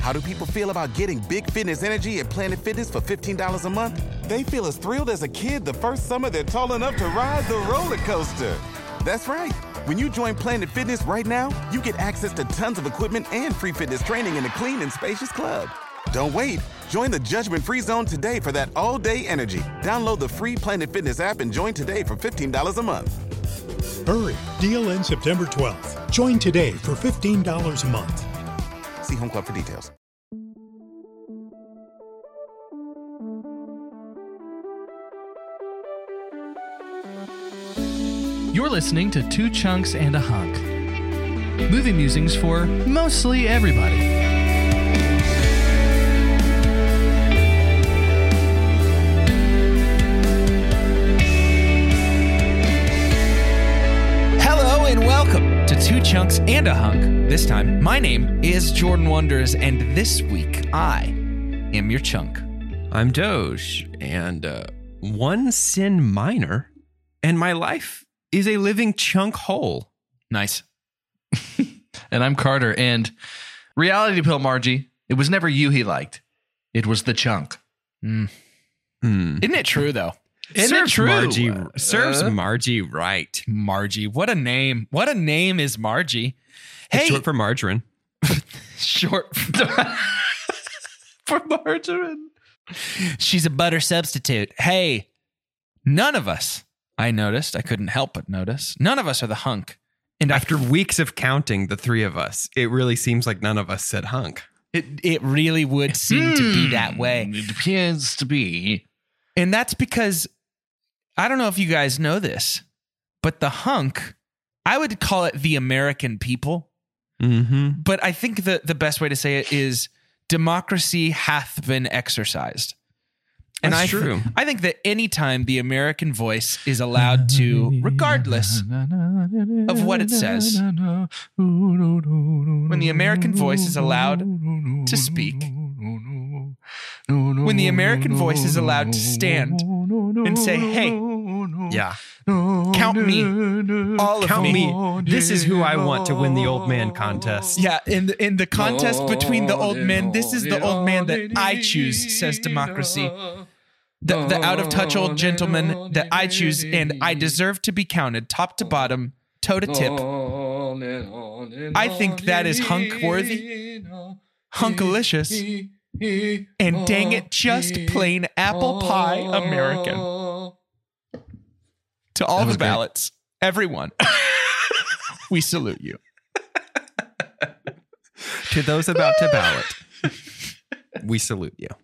How do people feel about getting big fitness energy at Planet Fitness for $15 a month? They feel as thrilled as a kid the first summer they're tall enough to ride the roller coaster. That's right. When you join Planet Fitness right now, you get access to tons of equipment and free fitness training in a clean and spacious club. Don't wait. Join the judgment-free zone today for that all-day energy. Download the free Planet Fitness app and join today for $15 a month. Hurry. Deal ends September 12th. Join today for $15 a month. See Home Club for details. You're listening to Two Chunks and a Hunk. Movie musings for mostly everybody. Hello and welcome to Two Chunks and a Hunk. This time, my name is Jordan Wonders, and this week I am your chunk. I'm Doge, and one sin minor, and my life is a living chunk whole. Nice. And I'm Carter, and reality pill Margie, it was never you he liked. It was the chunk. Isn't it true, though? Isn't it true? Serves Margie right. Margie. What a name. What a name is Margie. It's short for margarine. Short for margarine. She's a butter substitute. Hey, none of us, I noticed, I couldn't help but notice, none of us are the hunk. And after weeks of counting the three of us, it really seems like none of us said hunk. It really would seem to be that way. It appears to be. And that's because, I don't know if you guys know this, but the hunk, I would call it the American people. Mm-hmm. But I think the best way to say it is democracy hath been exercised. And That's true. I think that anytime the American voice is allowed to, regardless of what it says, when the American voice is allowed to speak, when the American voice is allowed to stand and say, hey, yeah, count me, all of count me. This is who I want to win the old man contest. Yeah, in the contest between the old men, this is the old man that I choose, says democracy. The out-of-touch old gentleman that I choose, and I deserve to be counted top to bottom, toe to tip. I think that is hunk-worthy, hunkalicious, and dang it, just plain apple pie American. To all the ballots, everyone, we salute you. To those about to ballot, we salute you.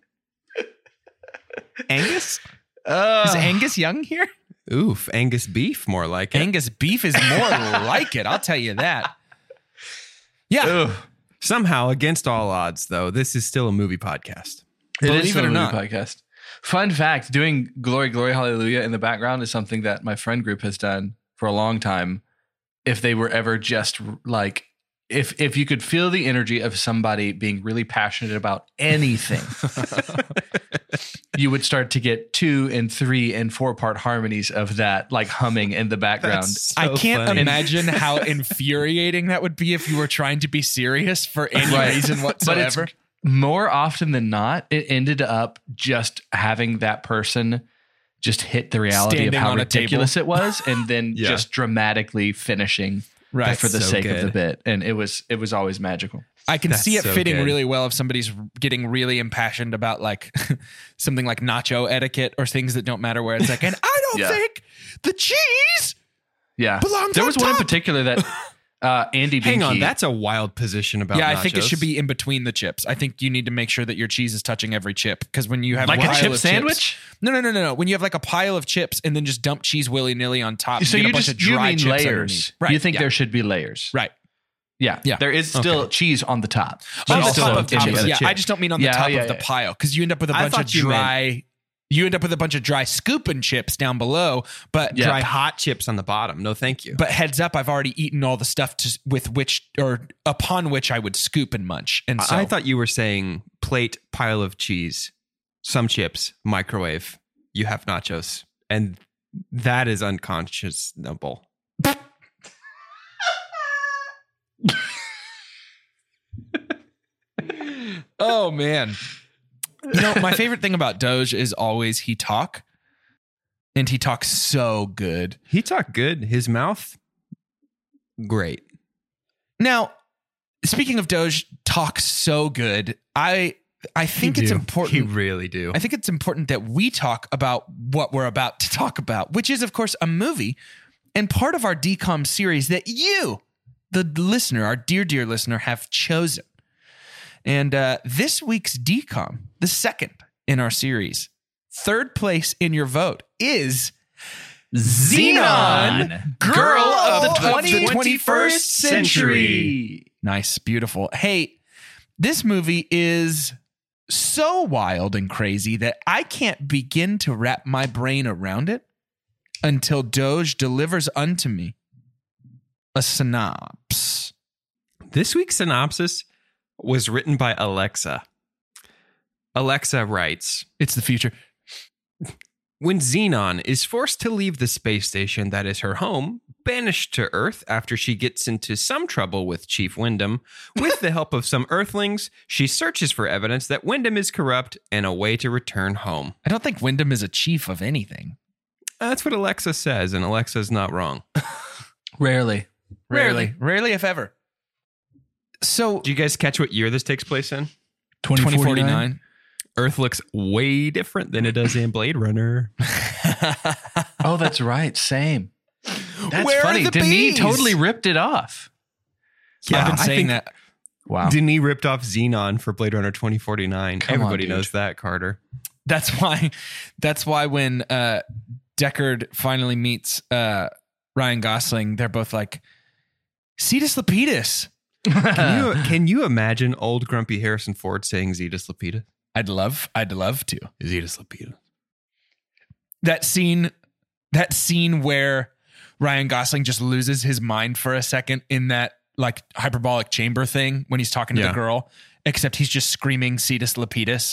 Angus? Is Angus Young here? Oof, Angus beef, more like it. Angus beef is more like it, I'll tell you that. Yeah. Ugh. Somehow, against all odds, though, this is still a movie podcast. Believe it or not. Podcast. Fun fact, doing Glory, Glory, Hallelujah in the background is something that my friend group has done for a long time. If they were ever just like, if you could feel the energy of somebody being really passionate about anything, you would start to get 2 and 3 and 4 part harmonies of that, like humming in the background. So I can't funny. imagine how infuriating that would be if you were trying to be serious for any reason whatsoever. But it's, more often than not, it ended up just having that person just hit the reality Standing of how on a ridiculous it was, and then Yeah. just dramatically finishing for the So sake of good. the bit. And it was always magical. I can That's see it so fitting good. really well if somebody's getting really impassioned about like something like nacho etiquette or things that don't matter, where it's like, and I don't Yeah. think the cheese Yeah. belongs There on was one in top. particular that Andy Binky. Hang on, that's a wild position about Yeah, I nachos. think it should be in between the chips. I think you need to make sure that your cheese is touching every chip, because when you have like a a pile chip of sandwich? chips, no. When you have like a pile of chips and then just dump cheese willy nilly on top, So you get you a bunch just of dry mean chips layers. underneath. Right? You think yeah. there should be layers. right Yeah. Yeah. There is still cheese on the top. on the also top of the in chips. the Yeah, chip. I just don't mean on the Yeah, top yeah, of the yeah. pile, because you end up with a I bunch of thought you meant- dry. You end up with a bunch of dry scooping chips down below, but Yeah. Dry hot chips on the bottom. No, thank you. But heads up, I've already eaten all the stuff with which or upon which I would scoop and munch. And so I thought you were saying plate, pile of cheese, some chips, microwave. You have nachos, and that is unconscionable. Oh, man. You know, my favorite thing about Doge is always he talk. And he talks so good. He talked good. His mouth, great. Now, speaking of Doge talks so good, I think it's important. He really do. I think it's important that we talk about what we're about to talk about, which is, of course, a movie and part of our DCOM series that you, the listener, our dear, dear listener, have chosen. And this week's DCOM, the second in our series, third place in your vote is Xenon, Girl of the 21st Century. Nice, beautiful. Hey, this movie is so wild and crazy that I can't begin to wrap my brain around it until Doge delivers unto me a synopsis. This week's synopsis was written by Alexa. Alexa writes, It's the future. when Xenon is forced to leave the space station that is her home, banished to Earth after she gets into some trouble with Chief Wyndham, with the help of some Earthlings, she searches for evidence that Wyndham is corrupt and a way to return home. I don't think Wyndham is a chief of anything. That's what Alexa says, and Alexa's not wrong. Rarely. Rarely, if ever. So, Do you guys catch what year this takes place in? 2049. Earth looks way different than it does in Blade Runner. Oh, that's right. Same. That's Where are funny. the Denis bees? totally ripped it off. I've been I saying think that. Wow. Denis ripped off Xenon for Blade Runner 2049. Come on, Everybody dude. knows that, Carter. That's why when Deckard finally meets Ryan Gosling, they're both like, Cetus Lapidus. Can you imagine old grumpy Harrison Ford saying Zetus Lapidus? I'd love to. Zetus Lapidus. That scene where Ryan Gosling just loses his mind for a second in that like hyperbolic chamber thing when he's talking to the girl, except he's just screaming Cetus Lapidus.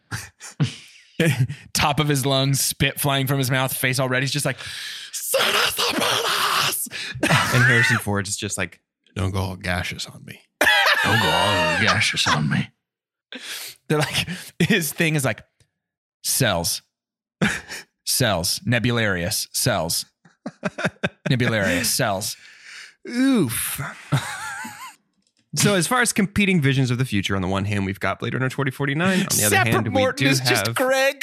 Top of his lungs, spit flying from his mouth, face all red. He's just like, Cetus Lapidus! And Harrison Ford is just like, don't go all gaseous on me. Don't go all gaseous on me. They're like, his thing is like cells, nebularius, cells, nebularius, cells. Oof. So as far as competing visions of the future, on the one hand, we've got Blade Runner 2049. On the other Separate hand, Morton we do is have... just Greg.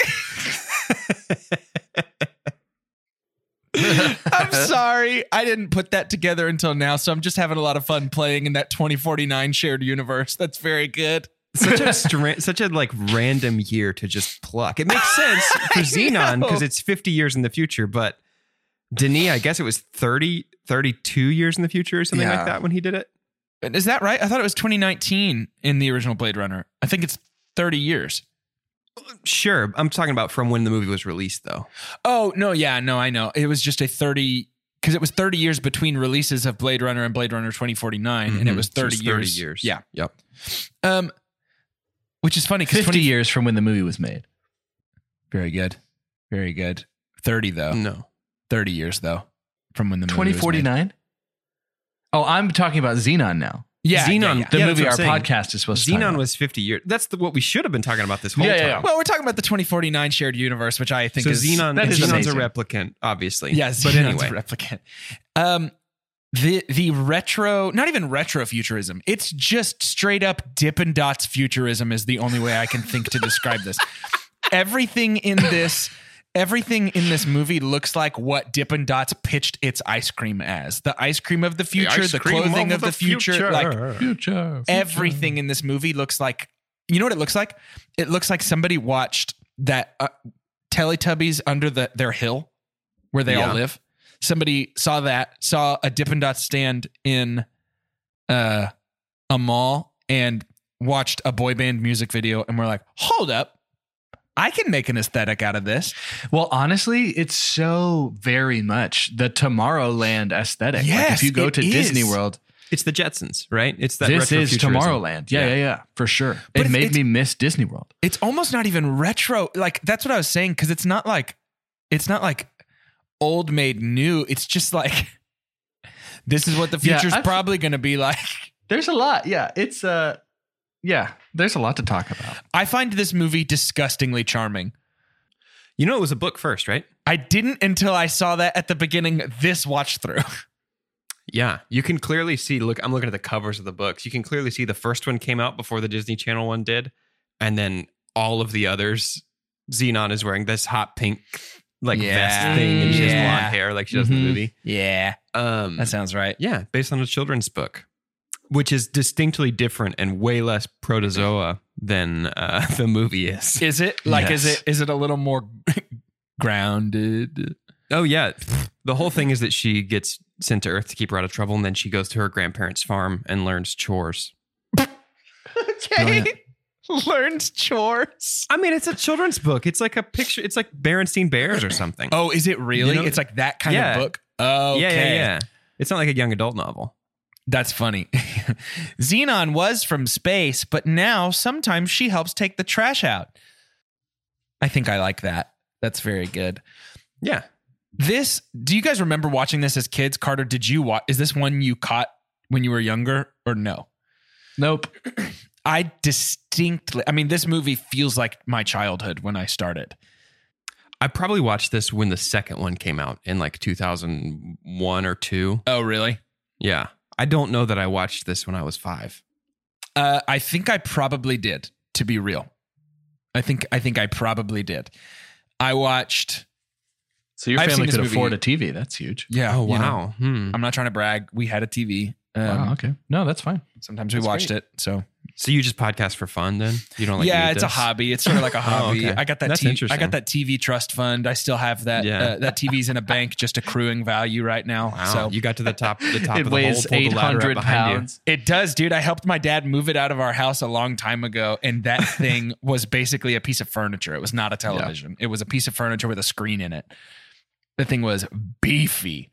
I'm sorry. I didn't put that together until now, so I'm just having a lot of fun playing in that 2049 shared universe. That's very good. such a like random year to just pluck. It makes sense for Xenon because it's 50 years in the future, but Denis, I guess it was 32 years in the future or something like that when he did it. Is that right? I thought it was 2019 in the original Blade Runner. I think it's 30 years. Sure. I'm talking about from when the movie was released, though. Oh, no. Yeah, no, I know. It was just a 30, because it was 30 years between releases of Blade Runner and Blade Runner 2049, and it was 30 So years. 30 years. Yeah. Yep. Which is funny because 50 years from when the movie was made. Very good. Very good. 30, though. No. 30 years, though, from when the movie was made. 2049? Oh, I'm talking about Xenon now. Yeah, Xenon. yeah. The Yeah, movie our that's what I'm saying. podcast is supposed to talk Xenon about. was 50 years. That's what we should have been talking about this whole Yeah, time. yeah. Well, we're talking about the 2049 shared universe, which I think So is... Xenon, is Xenon's amazing. a replicant, obviously. Yes, but anyway. a replicant. The retro, not even retro futurism. It's just straight up Dippin' Dots futurism is the only way I can think to describe this. Everything in this movie looks like what Dippin' Dots pitched its ice cream as. The ice cream of the future, the clothing of the future. Like Future. everything in this movie looks like, you know what it looks like? It looks like somebody watched that Teletubbies under their hill where they all live. Somebody saw a Dippin' Dots stand in a mall and watched a boy band music video and we're like, hold up, I can make an aesthetic out of this. Well, honestly, it's so very much the Tomorrowland aesthetic. Yes, like if you go it to is. Disney World, It's the Jetsons, right? It's that this is retrofuturism. Tomorrowland. Yeah, for sure. But It made it's- me miss Disney World. It's almost not even retro. Like that's what I was saying. Cause it's not like old made new. It's just like, this is what the Yeah, future's I've- probably going to be like. There's a lot. Yeah, it's yeah, there's a lot to talk about. I find this movie disgustingly charming. You know, it was a book first, right? I didn't until I saw that at the beginning of this watch through. Yeah, you can clearly see. Look, I'm looking at the covers of the books. You can clearly see the first one came out before the Disney Channel one did, and then all of the others. Xenon is wearing this hot pink vest thing, and she has blonde hair like she does in the movie. Yeah, that sounds right. Yeah, based on a children's book, which is distinctly different and way less protozoa than the movie is. Is it is it a little more grounded? Oh yeah, the whole thing is that she gets sent to Earth to keep her out of trouble, and then she goes to her grandparents' farm and learns chores. Okay. Learns chores. I mean, it's a children's book. It's like a picture. It's like Berenstein Bears or something. Oh, is it really? It's like that kind of book? Oh, okay. Yeah. It's not like a young adult novel. That's funny. Xenon was from space, but now sometimes she helps take the trash out. I think I like that. That's very good. Yeah. Do you guys remember watching this as kids? Carter, did you watch? Is this one you caught when you were younger or no? Nope. This movie feels like my childhood when I started. I probably watched this when the second one came out in like 2001 or 2. Oh, really? Yeah. I don't know that I watched this when I was 5. I think I probably did, to be real. I think I probably did. I watched... So your family could afford a TV. That's huge. Yeah. Oh, wow. I'm not trying to brag. We had a TV. Okay. No, that's fine. Sometimes we watched it. So you just podcast for fun then? You don't like it's a hobby. It's sort of like a hobby. Okay. I got that That's interesting. I got that TV trust fund. I still have that. That TV's in a bank just accruing value right now. Wow. So You got to the top It of the hole, weighs pulled the ladder up 800 behind you. pounds. it does, dude. I helped my dad move it out of our house a long time ago, and that thing was basically a piece of furniture. It was not a television. It was a piece of furniture with a screen in it. The thing was beefy.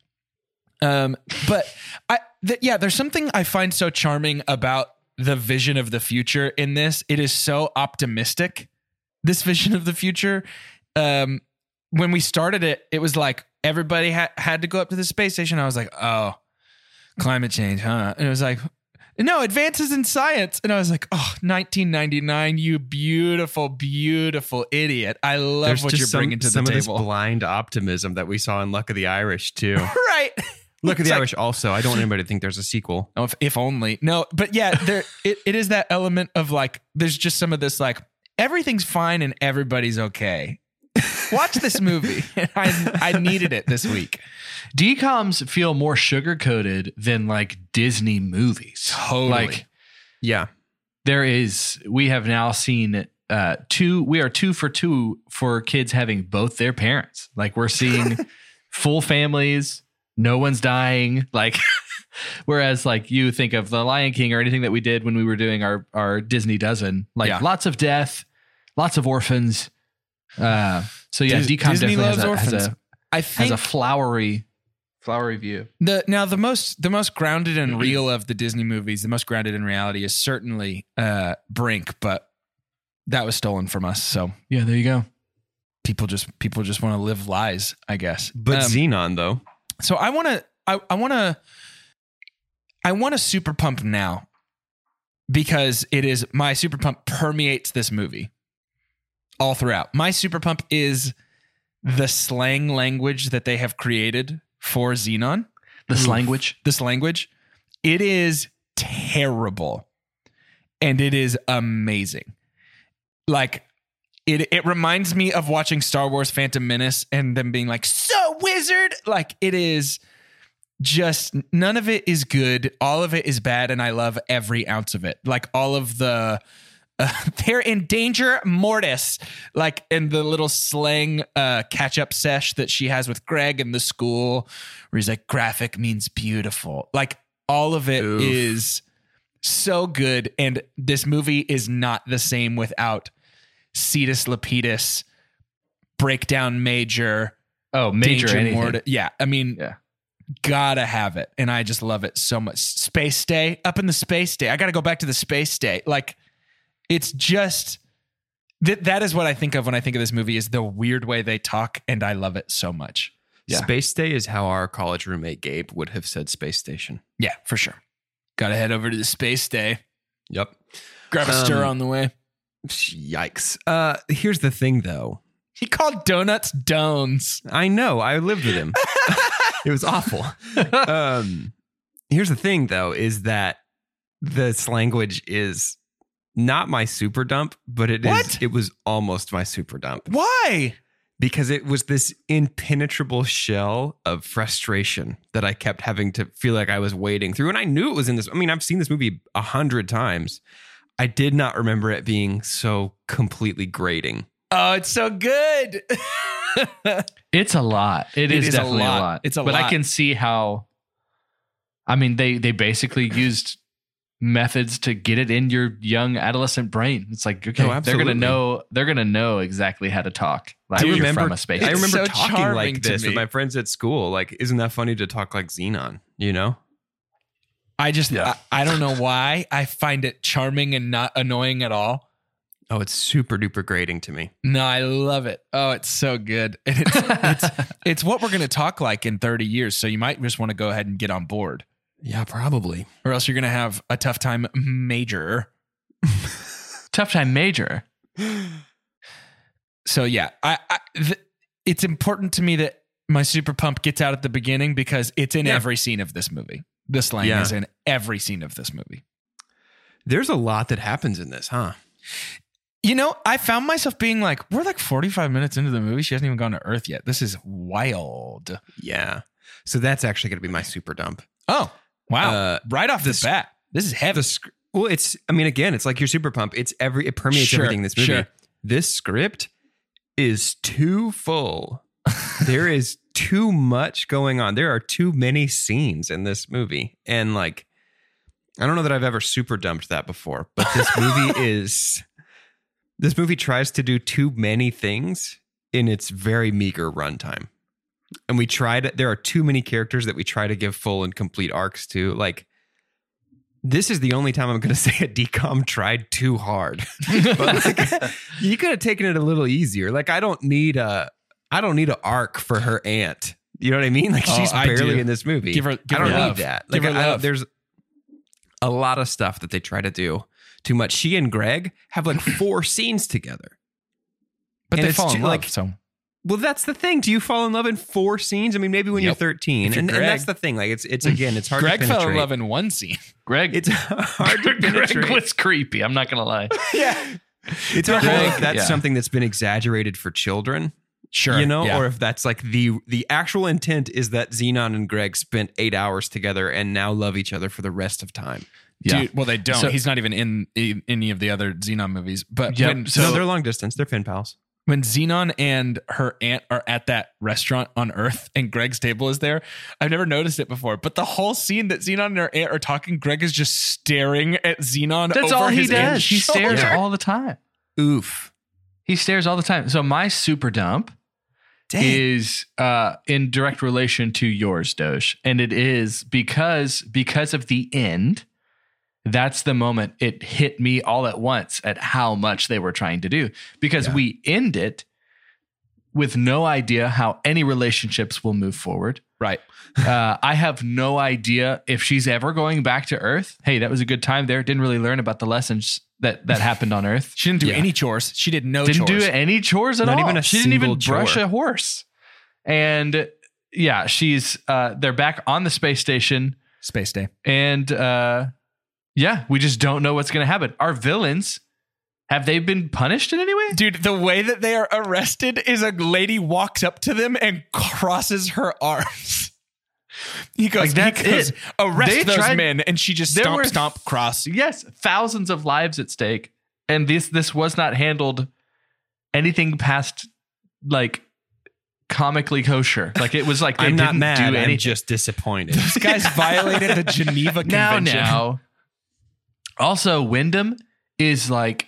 But there's something I find so charming about the vision of the future in this. It is so optimistic. This vision of the future. When we started it, it was like everybody had to go up to the space station. I was like, oh, climate change, huh? And it was like, no, advances in science. And I was like, oh, 1999, you beautiful, beautiful idiot. I love what you're bringing to the table. Some of this blind optimism that we saw in Luck of the Irish, too. Right. Luck of the Irish also. I don't want anybody to think there's a sequel. Oh, if only. No, but yeah, it is that element of like, there's just some of this like, everything's fine and everybody's okay. Watch this movie. I needed it this week. DComs feel more sugar-coated than like Disney movies. Totally. Like, Yeah. we have now seen we are 2 for 2 for kids having both their parents. Like we're seeing full families, no one's dying. Like, whereas like you think of The Lion King or anything that we did when we were doing our Disney Dozen, like lots of death, lots of orphans. So yeah, DCOM Disney definitely loves has orphans. a flowery view. The most grounded and real of the Disney movies, the most grounded in reality is certainly Brink, but that was stolen from us. So Yeah, there you go. people just want to live lies, I guess. But Xenon, though. So I want to super pump now because it is my super pump permeates this movie all throughout. My super pump is the slang language that they have created for Xenon. This language. It is terrible and it is amazing. Like it reminds me of watching Star Wars Phantom Menace and them being like, so wizard. Like it is just, none of it is good. All of it is bad. And I love every ounce of it. Like all of the, they're in danger mortis, like in the little slang catch up sesh that she has with Greg in the school where he's like, graphic means beautiful. Like all of it is so good. And this movie is not the same without Cetus Lapidus, Breakdown Major. Oh, Major anything. Yeah. I mean, gotta have it. And I just love it so much. Space Day, up in the Space Day. I gotta go back to the Space Day. Like, it's just that is what I think of when I think of this movie, is the weird way they talk, and I love it so much. Yeah. Space Day is how our college roommate Gabe would have said Space Station. Yeah, for sure. Gotta head over to the Space Day. Yep. Grab a stir on the way. Yikes. Here's the thing, though. He called donuts dones. I know. I lived with him. It was awful. Here's the thing, though, is that this language is not my super dump, but it was almost my super dump. Why? Because it was this impenetrable shell of frustration that I kept having to feel like I was wading through. And I knew it was in this. I mean, I've seen this movie 100 times. I did not remember it being so completely grating. Oh, it's so good. It's a lot. It is definitely a lot. It's a but lot. I can see how. I mean, they basically used methods to get it in your young adolescent brain. It's like, okay, Oh, they're gonna know exactly how to talk. Like Dude, you're from a space. I remember so talking charming like to this with me. my friends at school. Like, isn't that funny to talk like Xenon? You know? I just, Yeah. I don't know why. I find it charming and not annoying at all. Oh, it's super duper grating to me. No, I love it. Oh, it's so good. And it's what we're going to talk like in 30 years. So you might just want to go ahead and get on board, Yeah, probably. or else you're going to have a tough time major. Tough time major. So yeah, it's important to me that my super pump gets out at the beginning because it's in every scene of this movie. The slang is in every scene of this movie. There's a lot that happens in this, huh? You know, I found myself being like, we're like 45 minutes into the movie. She hasn't even gone to Earth yet. This is wild. Yeah. So that's actually going to be my super dump. Oh, wow. Right off the this- bat. This is heavy. Well, it's, I mean, again, it's like your super pump. It permeates Sure, everything in this movie. sure. This script is too full. There is too much going on. There are too many scenes in this movie. And like, I don't know that I've ever super dumped that before, but this movie tries to do too many things in its very meager runtime. And there are too many characters that we try to give full and complete arcs to. Like, this is the only time I'm going to say a DCOM tried too hard. But like, you could have taken it a little easier. Like, I don't need an arc for her aunt. You know what I mean? Like, she's I do. barely in this movie. Give her I don't love. need that. Give Like, her love. there's a lot of stuff that they try to do too much. She and Greg have like 4 scenes together. But And they it's fall in too- love. like- So Well, that's the thing. Do you fall in love in 4 scenes? I mean, maybe when you're 13. If you're And Greg. that's the thing. Like, it's again, it's hard Greg to penetrate. fell in love in one scene. Greg, It's hard to penetrate. Greg was creepy. I'm not gonna lie. It's hard to know Greg, if that's yeah. something that's been exaggerated for children, Sure. you know, yeah. or if that's like the actual intent is that Xenon and Greg spent 8 hours together and now love each other for the rest of time. Yeah. Dude, well, they don't. So- He's not even in any of the other Xenon movies. But Yep. when, So- No, they're long distance. They're pen pals. when Xenon and her aunt are at that restaurant on Earth and Greg's table is there, I've never noticed it before. But the whole scene that Xenon and her aunt are talking, Greg is just staring at Xenon. That's over all he his does. aunt's He stares shoulder. all the time. Oof. He stares all the time. So my super dump is in direct relation to yours, Doge. And it is because of the end. That's the moment it hit me all at once at how much they were trying to do. Because we end it with no idea how any relationships will move forward. Right. I have no idea if she's ever going back to Earth. Hey, that was a good time there. Didn't really learn about the lessons that happened on Earth. She didn't do any chores. She did no Didn't chores. do any chores at Not all. even a she didn't even single brush chore. a horse. And yeah, she's they're back on the space station, Space Day. and yeah, we just don't know what's going to happen. Our villains, have they been punished in any way? Dude, the way that they are arrested is a lady walks up to them and crosses her arms. He goes, Like, that's it. arrest They those tried- men. And she just There stomp, were- stomp, cross. Yes, thousands of lives at stake, and this was not handled anything past like comically kosher. Like it was like they I'm not didn't mad. do I'm anything. just disappointed. This guy's violated the Geneva Convention. Now. Also, Wyndham is like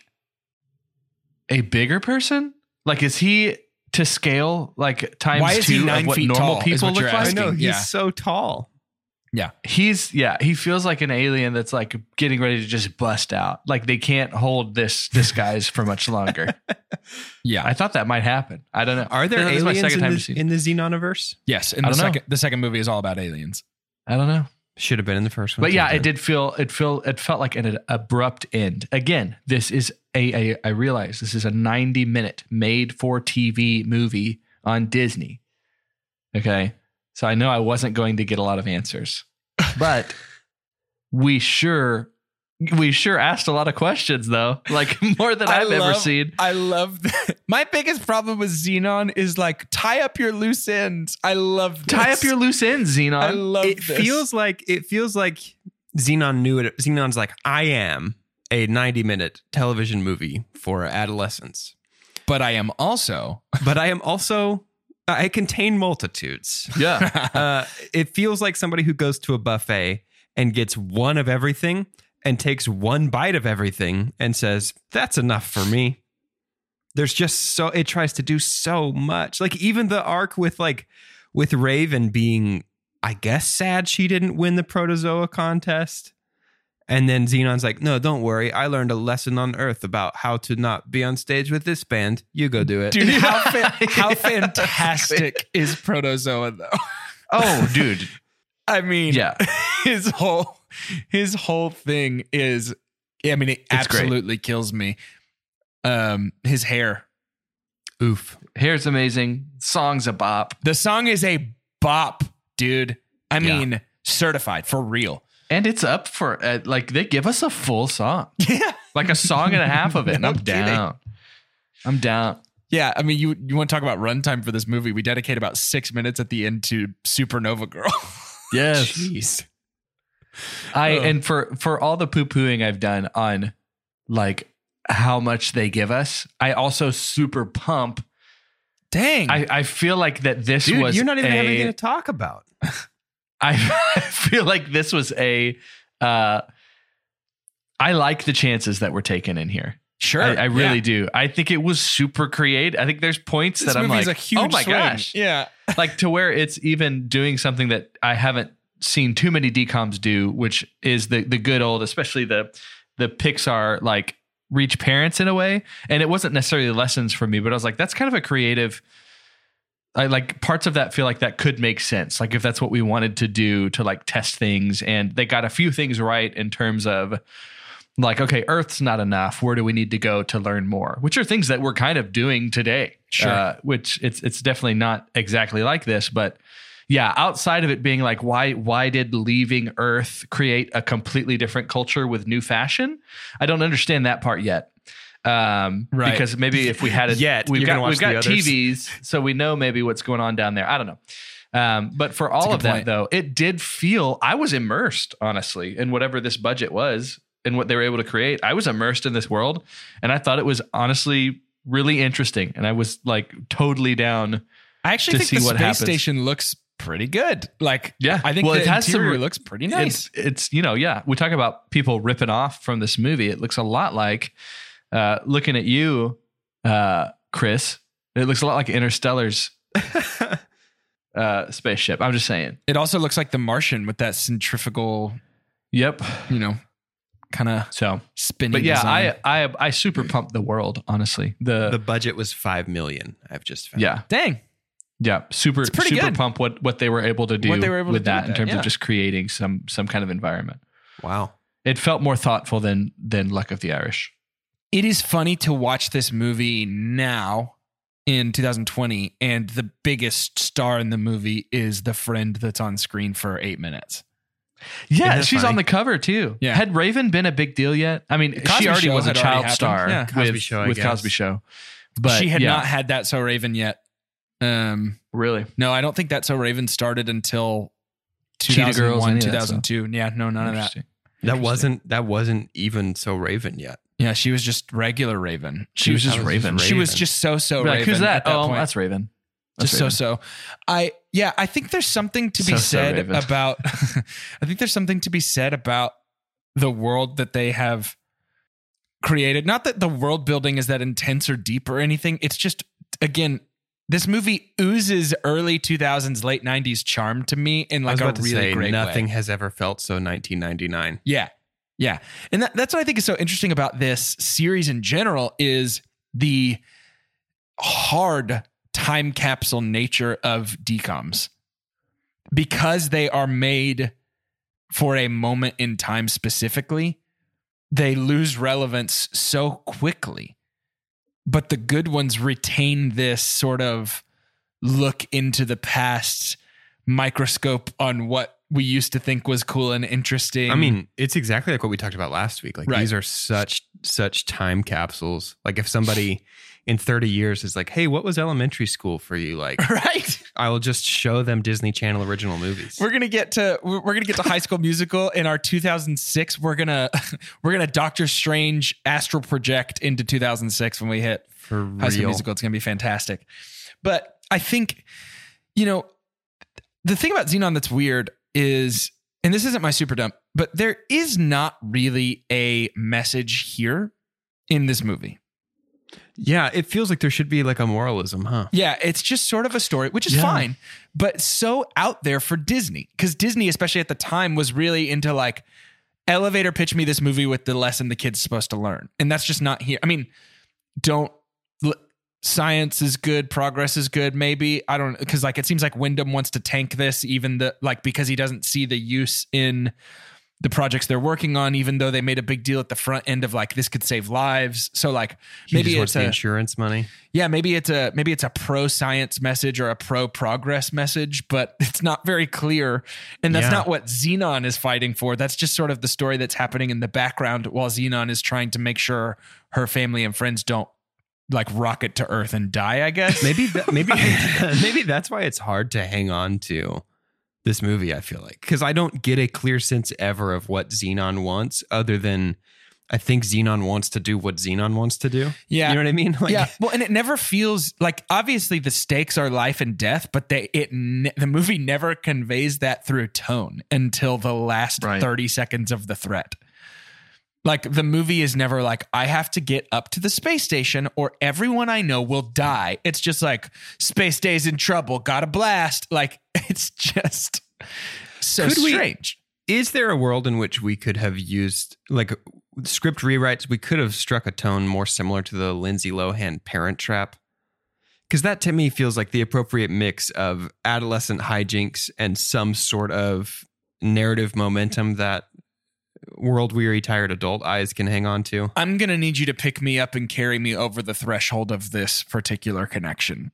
a bigger person. Like, is he to scale like times Why is he 2 9 of what feet normal tall, is people what look you're like? I know. He's Yeah. so tall. He feels like an alien that's like getting ready to just bust out. Like they can't hold this disguise for much longer. Yeah. I thought that might happen. I don't know. Are there This is my aliens second time to see it. in the Xenoniverse? Yes. And I don't know. the second movie is all about aliens. I don't know. Should have been in the first one. But yeah, too, it felt like an abrupt end. Again, this is I realize this is a 90-minute made for TV movie on Disney. Okay. So I know I wasn't going to get a lot of answers, but we sure asked a lot of questions though, like more than I've ever seen. I love that. My biggest problem with Xenon is like tie up your loose ends. I love this. Tie up your loose ends, Xenon. I love it this. feels like Xenon knew it. Xenon's like, I am a 90-minute television movie for adolescents, but I am also I contain multitudes. Yeah. It feels like somebody who goes to a buffet and gets one of everything and takes one bite of everything and says, that's enough for me. There's just it tries to do so much. Like even the arc with Raven being, I guess, sad she didn't win the Protozoa contest. And then Xenon's like, no, don't worry. I learned a lesson on Earth about how to not be on stage with this band. You go do it. Dude, how fantastic is Protozoa though? Oh, dude. I mean, yeah. his whole thing is, I mean, it absolutely kills me. His hair. Oof. Hair's amazing. Song's a bop. The song is a bop, dude. I mean, certified for real. And it's up for, they give us a full song. Yeah. Like a song and a half of it. And No I'm kidding. down. I'm down. Yeah, I mean, you want to talk about runtime for this movie? We dedicate about 6 minutes at the end to Supernova Girl. Yes. Jeez. And for all the poo-pooing I've done on like how much they give us, I also super pump. Dang. I feel like that this Dude, was you're not even having anything to talk about. I feel like this was I like the chances that were taken in here. Sure. I really do. I think it was super creative. I think there's points This that I'm movie's like, a huge oh my swing. gosh. Yeah. Like to where it's even doing something that I haven't seen too many DComs do, which is the good old, especially the Pixar, like reach parents in a way. And it wasn't necessarily lessons for me, but I was like, that's kind of a creative, I like parts of that feel like that could make sense. Like if that's what we wanted to do to like test things, and they got a few things right in terms of like, okay, Earth's not enough. Where do we need to go to learn more? Which are things that we're kind of doing today. Sure. Which it's definitely not exactly like this, but yeah, outside of it being like, why did leaving Earth create a completely different culture with new fashion? I don't understand that part yet. Right. Because maybe if we had it, we've got TVs, so we know maybe what's going on down there. I don't know. But for all of that though, it did feel, I was immersed honestly in whatever this budget was and what they were able to create. I was immersed in this world, and I thought it was honestly really interesting. And I was like totally down. I actually think the space station looks pretty good. Like, yeah, I think it has interior looks pretty nice. It's we talk about people ripping off from this movie. It looks a lot like, looking at you, Chris, it looks a lot like Interstellar's spaceship. I'm just saying. It also looks like The Martian with that centrifugal, yep, kind of spinning. But yeah, design. I super pumped the world. Honestly, the budget was $5 million. I've just found. Yeah, dang. Yeah, super good. pump what they were able to do with that in terms of just creating some kind of environment. Wow, it felt more thoughtful than Luck of the Irish. It is funny to watch this movie now in 2020, and the biggest star in the movie is the friend that's on screen for 8 minutes. Yeah, she's on the cover too. Yeah. Had Raven been a big deal yet? I mean, Cosby she already Show was a had child already star happened. Yeah, Cosby Show, I with guess. Cosby Show. But she had not had That So Raven yet. Really? No, I don't think That So Raven started until Cheetah Girls, 2001, 2002. Yeah, no, none of that. That wasn't even So Raven yet. Yeah, she was just regular Raven. She was just Raven. She was just so Like, Raven. who's that? At that point. That's Raven. That's Just Raven. I think there's something to be So said Raven. about I think there's something to be said about the world that they have created. Not that the world building is that intense or deep or anything. It's just, again, this movie oozes early 2000s, late 90s charm to me in like a really great nothing way. has ever felt so 1999. Yeah. Yeah. And that's what I think is so interesting about this series in general is the hard time capsule nature of DComs, because they are made for a moment in time specifically, they lose relevance so quickly. But the good ones retain this sort of look into the past microscope on what we used to think was cool and interesting. I mean, it's exactly like what we talked about last week. Like Right. these are such time capsules. Like if somebody in 30 years is like, hey, what was elementary school for you? Like, right? I will just show them Disney Channel original movies. We're gonna get to High School Musical in our 2006. We're gonna Doctor Strange astral project into 2006 when we hit For High School real. Musical. It's gonna be fantastic. But I think, you know, the thing about Xenon that's weird is, and this isn't my super dump, but there is not really a message here in this movie. Yeah, it feels like there should be like a moralism, huh? Yeah, it's just sort of a story, which is fine, but so out there for Disney. Because Disney, especially at the time, was really into like, elevator pitch me this movie with the lesson the kid's supposed to learn. And that's just not here. I mean, science is good, progress is good, maybe. I don't, because like it seems like Wyndham wants to tank this, because he doesn't see the use in the projects they're working on, even though they made a big deal at the front end of like, this could save lives. So like maybe it's the insurance money. Yeah, maybe it's a pro science message or a pro progress message, but it's not very clear. And that's not what Xenon is fighting for. That's just sort of the story that's happening in the background while Xenon is trying to make sure her family and friends don't like rocket to Earth and die, I guess. Maybe that's why it's hard to hang on to this movie, I feel like. Because I don't get a clear sense ever of what Xenon wants, other than I think Xenon wants to do what Xenon wants to do. Yeah. You know what I mean? Like, yeah. Well, and it never feels like, obviously the stakes are life and death, but the movie never conveys that through tone until the last 30 seconds of the threat. Like the movie is never like, I have to get up to the space station or everyone I know will die. It's just like, space day's in trouble, got a blast. Like it's just so strange. Is there a world in which we could have used like script rewrites? We could have struck a tone more similar to the Lindsay Lohan Parent Trap. Because that to me feels like the appropriate mix of adolescent hijinks and some sort of narrative momentum that world-weary, tired adult eyes can hang on to. I'm going to need you to pick me up and carry me over the threshold of this particular connection.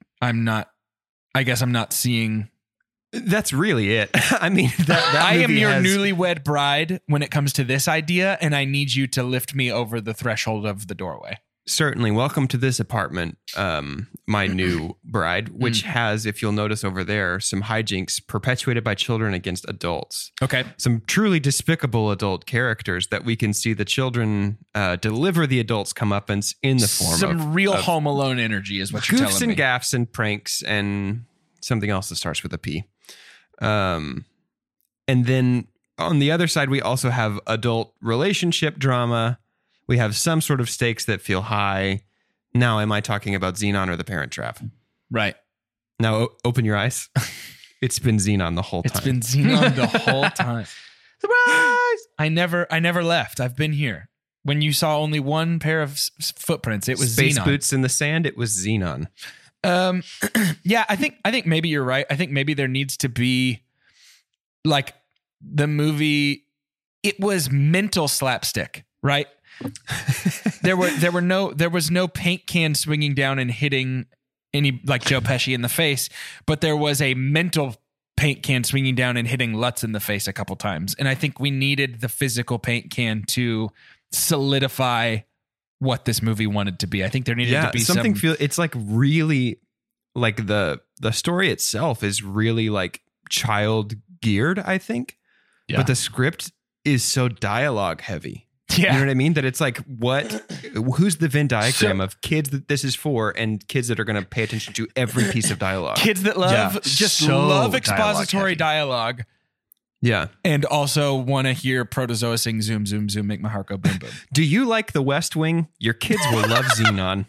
I guess I'm not seeing. That's really it. I mean, that I am movie your has- newlywed bride when it comes to this idea, and I need you to lift me over the threshold of the doorway. Certainly. Welcome to this apartment, my new bride, which has, if you'll notice over there, some hijinks perpetuated by children against adults. Okay. Some truly despicable adult characters that we can see the children deliver the adults' comeuppance in the form Some of real Home Alone energy is what you're goofs telling me. and gaffs and pranks and something else that starts with a P. And then on the other side, we also have adult relationship drama. We have some sort of stakes that feel high. Now, am I talking about Xenon or the Parent Trap? Right. Now, open your eyes. It's been Xenon the whole time. It's been Xenon the whole time. Surprise! I never left. I've been here. When you saw only one pair of footprints, it was Space Xenon. boots in the sand. It was Xenon. Yeah, I think maybe you're right. I think maybe there needs to be like the movie. It was mental slapstick, right? there was no paint can swinging down and hitting any like Joe Pesci in the face, but there was a mental paint can swinging down and hitting Lutz in the face a couple times. And I think we needed the physical paint can to solidify what this movie wanted to be. I think there needed to be something. It's like really like the story itself is really like child geared, I think. Yeah. But the script is so dialogue heavy. Yeah. You know what I mean? That it's like, who's the Venn diagram of kids that this is for and kids that are going to pay attention to every piece of dialogue? Kids that love love expository dialogue. Yeah. And also want to hear Protozoa sing zoom, zoom, zoom, make my heart go boom, boom. Do you like The West Wing? Your kids will love Xenon.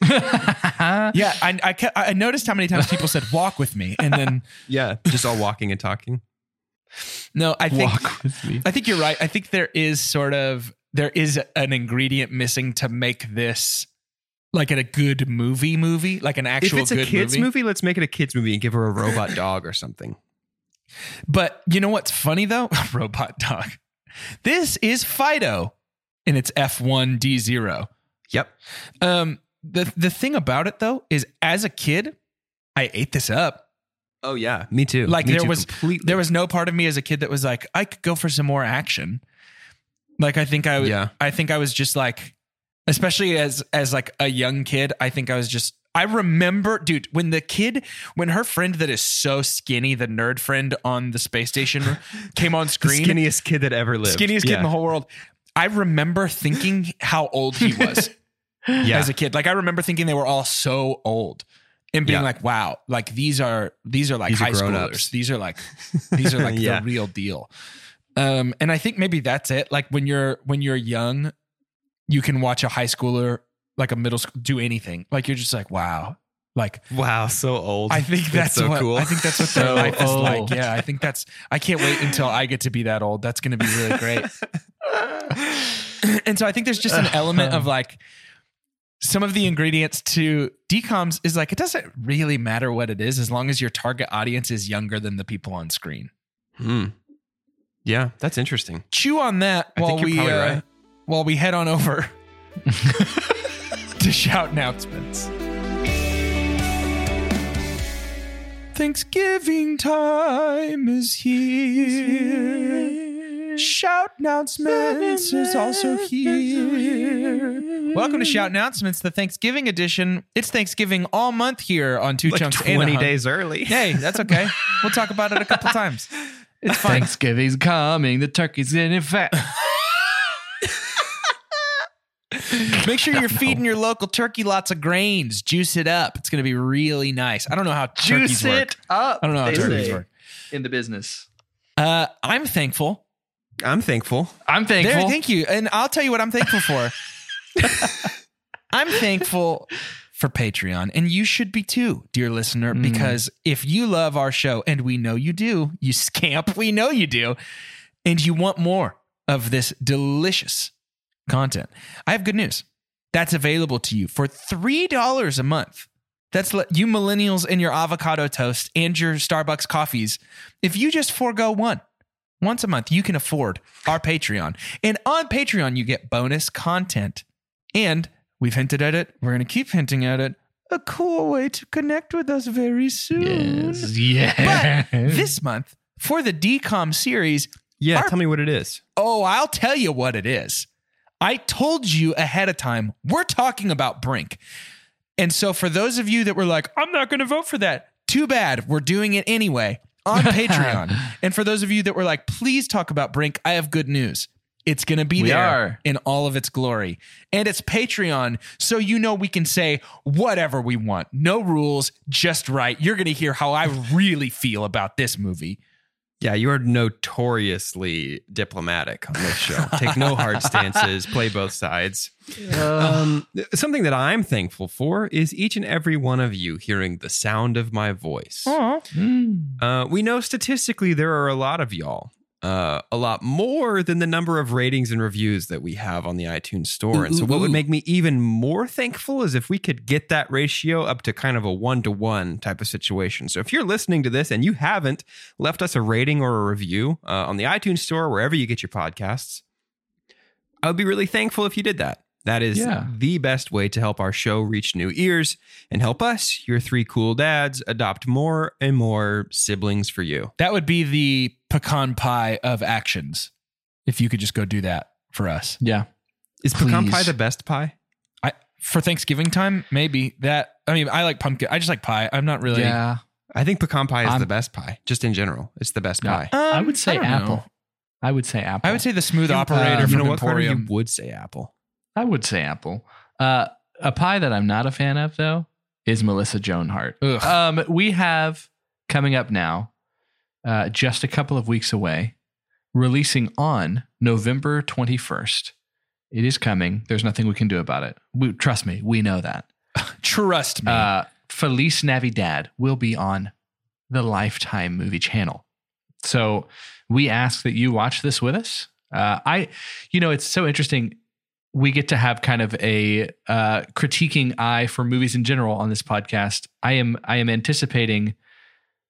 Yeah. I noticed how many times people said walk with me. And then, Yeah. Just all walking and talking. no, I think, Walk with me. I think you're right. I think there is an ingredient missing to make this like a good movie, like an actual If it's a good kids movie, let's make it a kids movie and give her a robot dog or something. But you know what's funny though? Robot dog. This is Fido and it's F1D0. Yep. The thing about it though is as a kid, I ate this up. Oh yeah, me too. Like Me there too, was completely. there was no part of me as a kid that was like, I could go for some more action. Like I think I was just like, especially as like a young kid, I remember, dude, when her friend that is so skinny, the nerd friend on the space station came on screen. The skinniest kid that ever lived. Skinniest kid in the whole world. I remember thinking how old he was as a kid. Like I remember thinking they were all so old and being like, wow, like these are like high schoolers. These are like the real deal. And I think maybe that's it. Like when you're young, you can watch a high schooler, like a middle school, do anything. Like you're just like, wow. Like, wow, so old. I think that's so what, cool. I think that's what their life is like. Yeah, I can't wait until I get to be that old. That's going to be really great. And so I think there's just an element of like some of the ingredients to DCOMs is like, it doesn't really matter what it is as long as your target audience is younger than the people on screen. Yeah, that's interesting. Chew on that while we head on over to shout announcements. Thanksgiving time is here. Shout announcements is also here. Welcome to Shout Announcements, the Thanksgiving edition. It's Thanksgiving all month here on Two Like Chunks 20 days early. Hey, that's okay. We'll talk about it a couple times. It's fine. Thanksgiving's coming. The turkey's getting fat. Make sure you're feeding your local turkey lots of grains. Juice it up. It's going to be really nice. I don't know how turkeys work. Juice it up. I don't know how turkeys work. In the business. I'm thankful. I'm thankful. There, thank you. And I'll tell you what I'm thankful for. I'm thankful for Patreon. And you should be too, dear listener, because if you love our show, and we know you do, you scamp, we know you do, and you want more of this delicious content, I have good news. That's available to you for $3 a month. That's you millennials and your avocado toast and your Starbucks coffees. If you just forego once a month, you can afford our Patreon. And on Patreon, you get bonus content. And we've hinted at it. We're going to keep hinting at it. A cool way to connect with us very soon. Yes. But this month, for the DCOM series. Tell me what it is. Oh, I'll tell you what it is. I told you ahead of time, we're talking about Brink. And so for those of you that were like, I'm not going to vote for that, too bad. We're doing it anyway on Patreon. And for those of you that were like, please talk about Brink, I have good news. It's going to be there in all of its glory. And it's Patreon, so you know we can say whatever we want. No rules, just right. You're going to hear how I really feel about this movie. Yeah, you are notoriously diplomatic on this show. Take no hard stances, play both sides. Something that I'm thankful for is each and every one of you hearing the sound of my voice. We know statistically there are a lot of y'all. A lot more than the number of ratings and reviews that we have on the iTunes store. And so what would make me even more thankful is if we could get that ratio up to kind of a 1-to-1 type of situation. So if you're listening to this and you haven't left us a rating or a review on the iTunes store, wherever you get your podcasts, I would be really thankful if you did that. That is the best way to help our show reach new ears and help us, your three cool dads, adopt more and more siblings for you. That would be the pecan pie of actions. If you could just go do that for us. Yeah. Is pecan pie the best pie? For Thanksgiving time, maybe that. I mean, I like pumpkin. I just like pie. I'm not really. Yeah. I think pecan pie is the best pie, just in general. It's the best pie. I would say apple. Know. I would say apple. I would say the Smooth Operator from Emporium. You would say apple. I would say apple. A pie that I'm not a fan of, though, is Melissa Joan Hart. We have coming up now, just a couple of weeks away, releasing on November 21st. It is coming. There's nothing we can do about it. Trust me, we know that. Trust me. Feliz Navidad will be on the Lifetime movie channel. So we ask that you watch this with us. It's so interesting. We get to have kind of a critiquing eye for movies in general on this podcast. I am anticipating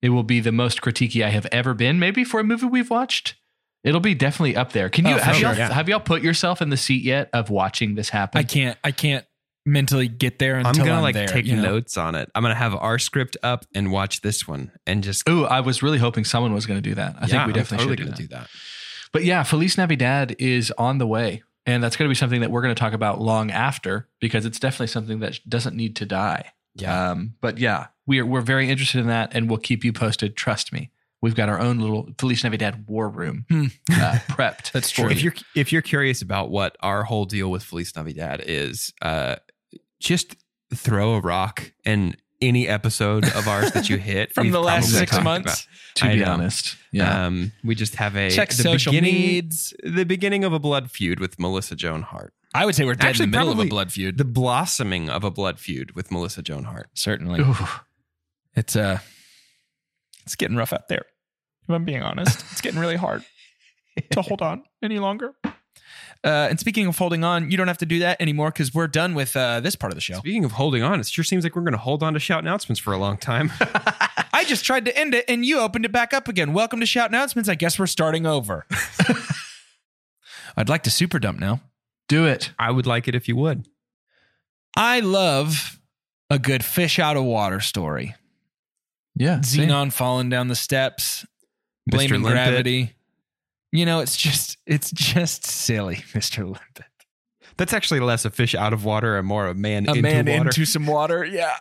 It will be the most critiquey I have ever been. Maybe for a movie we've watched, it'll be definitely up there. Can you have y'all put yourself in the seat yet of watching this happen? I can't mentally get there until I'm gonna there, take notes on it. I'm gonna have our script up and watch this one and just. Ooh, I was really hoping someone was going to do that. I think we definitely should do that. But yeah, Feliz Navidad is on the way. And that's going to be something that we're going to talk about long after, because it's definitely something that doesn't need to die. Yeah. But yeah, we're very interested in that, and we'll keep you posted. Trust me. We've got our own little Feliz Navidad war room prepped. That's true. If you're curious about what our whole deal with Feliz Navidad is, just throw a rock and any episode of ours that you hit from the last 6 talked months. To be honest, yeah. We just have check social needs. The beginning of a blood feud with Melissa Joan Hart. I would say we're dead Actually, in the middle of a probably blood feud. The blossoming of a blood feud with Melissa Joan Hart. Certainly. Ooh. It's getting rough out there. If I'm being honest, it's getting really hard to hold on any longer. And speaking of holding on, you don't have to do that anymore because we're done with this part of the show. Speaking of holding on, it sure seems like we're going to hold on to shout announcements for a long time. I just tried to end it and you opened it back up again. Welcome to Shout Announcements. I guess we're starting over. I'd like to super dump now. Do it. I would like it if you would. I love a good fish out of water story. Yeah. Xenon falling down the steps, blaming Mr. Limpet. gravity. You know, it's just silly, Mr. Limpet. That's actually less a fish out of water and more a man A into man water. into some water, yeah.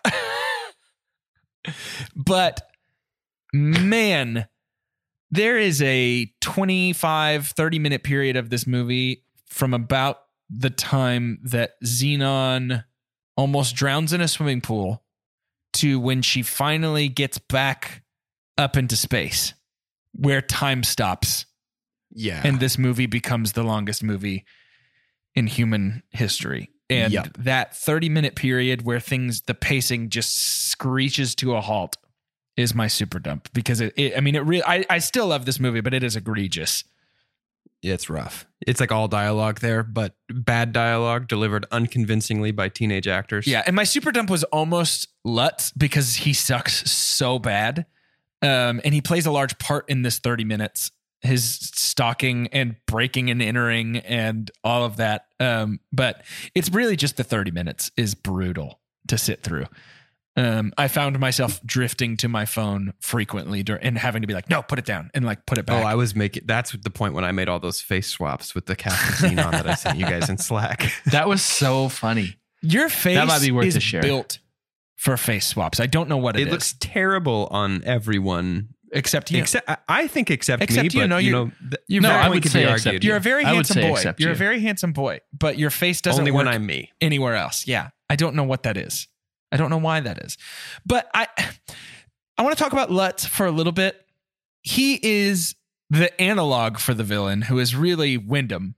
But, man, there is a 25, 30-minute period of this movie from about the time that Xenon almost drowns in a swimming pool to when she finally gets back up into space, where time stops. Yeah. And this movie becomes the longest movie in human history. And that 30-minute period where the pacing just screeches to a halt is my super dump, because I still love this movie, but it is egregious. It's rough. It's like all dialogue there, but bad dialogue delivered unconvincingly by teenage actors. Yeah. And my super dump was almost Lutz, because he sucks so bad. And he plays a large part in this 30 minutes. His stalking and breaking and entering and all of that. But it's really just the 30 minutes is brutal to sit through. I found myself drifting to my phone frequently and having to be like, no, put it down and like put it back. That's the point when I made all those face swaps with the cast of Xenon that I sent you guys in Slack. That was so funny. Your face that might be worth is a share. Built for face swaps. I don't know what it is. It looks terrible on everyone. Except you. I think except me, you. but No, I would say except you're a very handsome boy. except You're you. a very handsome boy, but your face doesn't only work when I'm me. anywhere else. Yeah. I don't know what that is. I don't know why that is. But I want to talk about Lutz for a little bit. He is the analog for the villain, who is really Wyndham.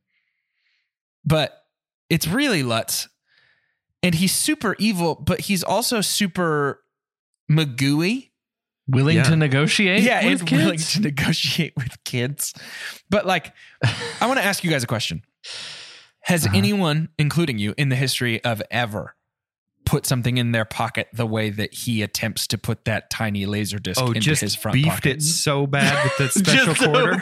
But it's really Lutz. And he's super evil, but he's also super Magooey. Willing to negotiate with and kids? willing to negotiate with kids. But like, I want to ask you guys a question. Has anyone, including you, in the history of ever put something in their pocket the way that he attempts to put that tiny laser disc into his front beefed pocket? it so bad with the special quarter.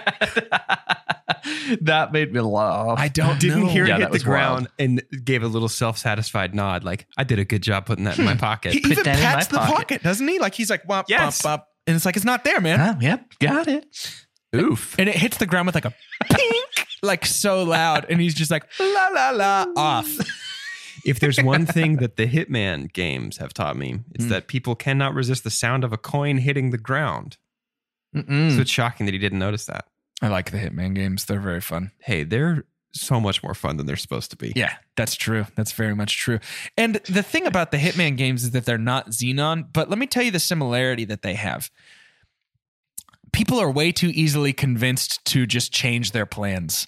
That made me laugh. I don't Didn't know. hear it Yeah, hit that the was ground and gave a little self-satisfied nod, like I did a good job putting that in my pocket. He even that in pats my the pocket. pocket, doesn't he? Like he's like, womp, Yes. womp, womp. And it's like, it's not there, man. Yep, got it. Oof. And it hits the ground with like a pink, like so loud. And he's just like, la, la, la, off. If there's one thing that the Hitman games have taught me, it's that people cannot resist the sound of a coin hitting the ground. So it's shocking that he didn't notice that. I like the Hitman games. They're very fun. Hey, they're so much more fun than they're supposed to be. Yeah, that's true. That's very much true. And the thing about the Hitman games is that they're not Xenon, but let me tell you the similarity that they have. People are way too easily convinced to just change their plans.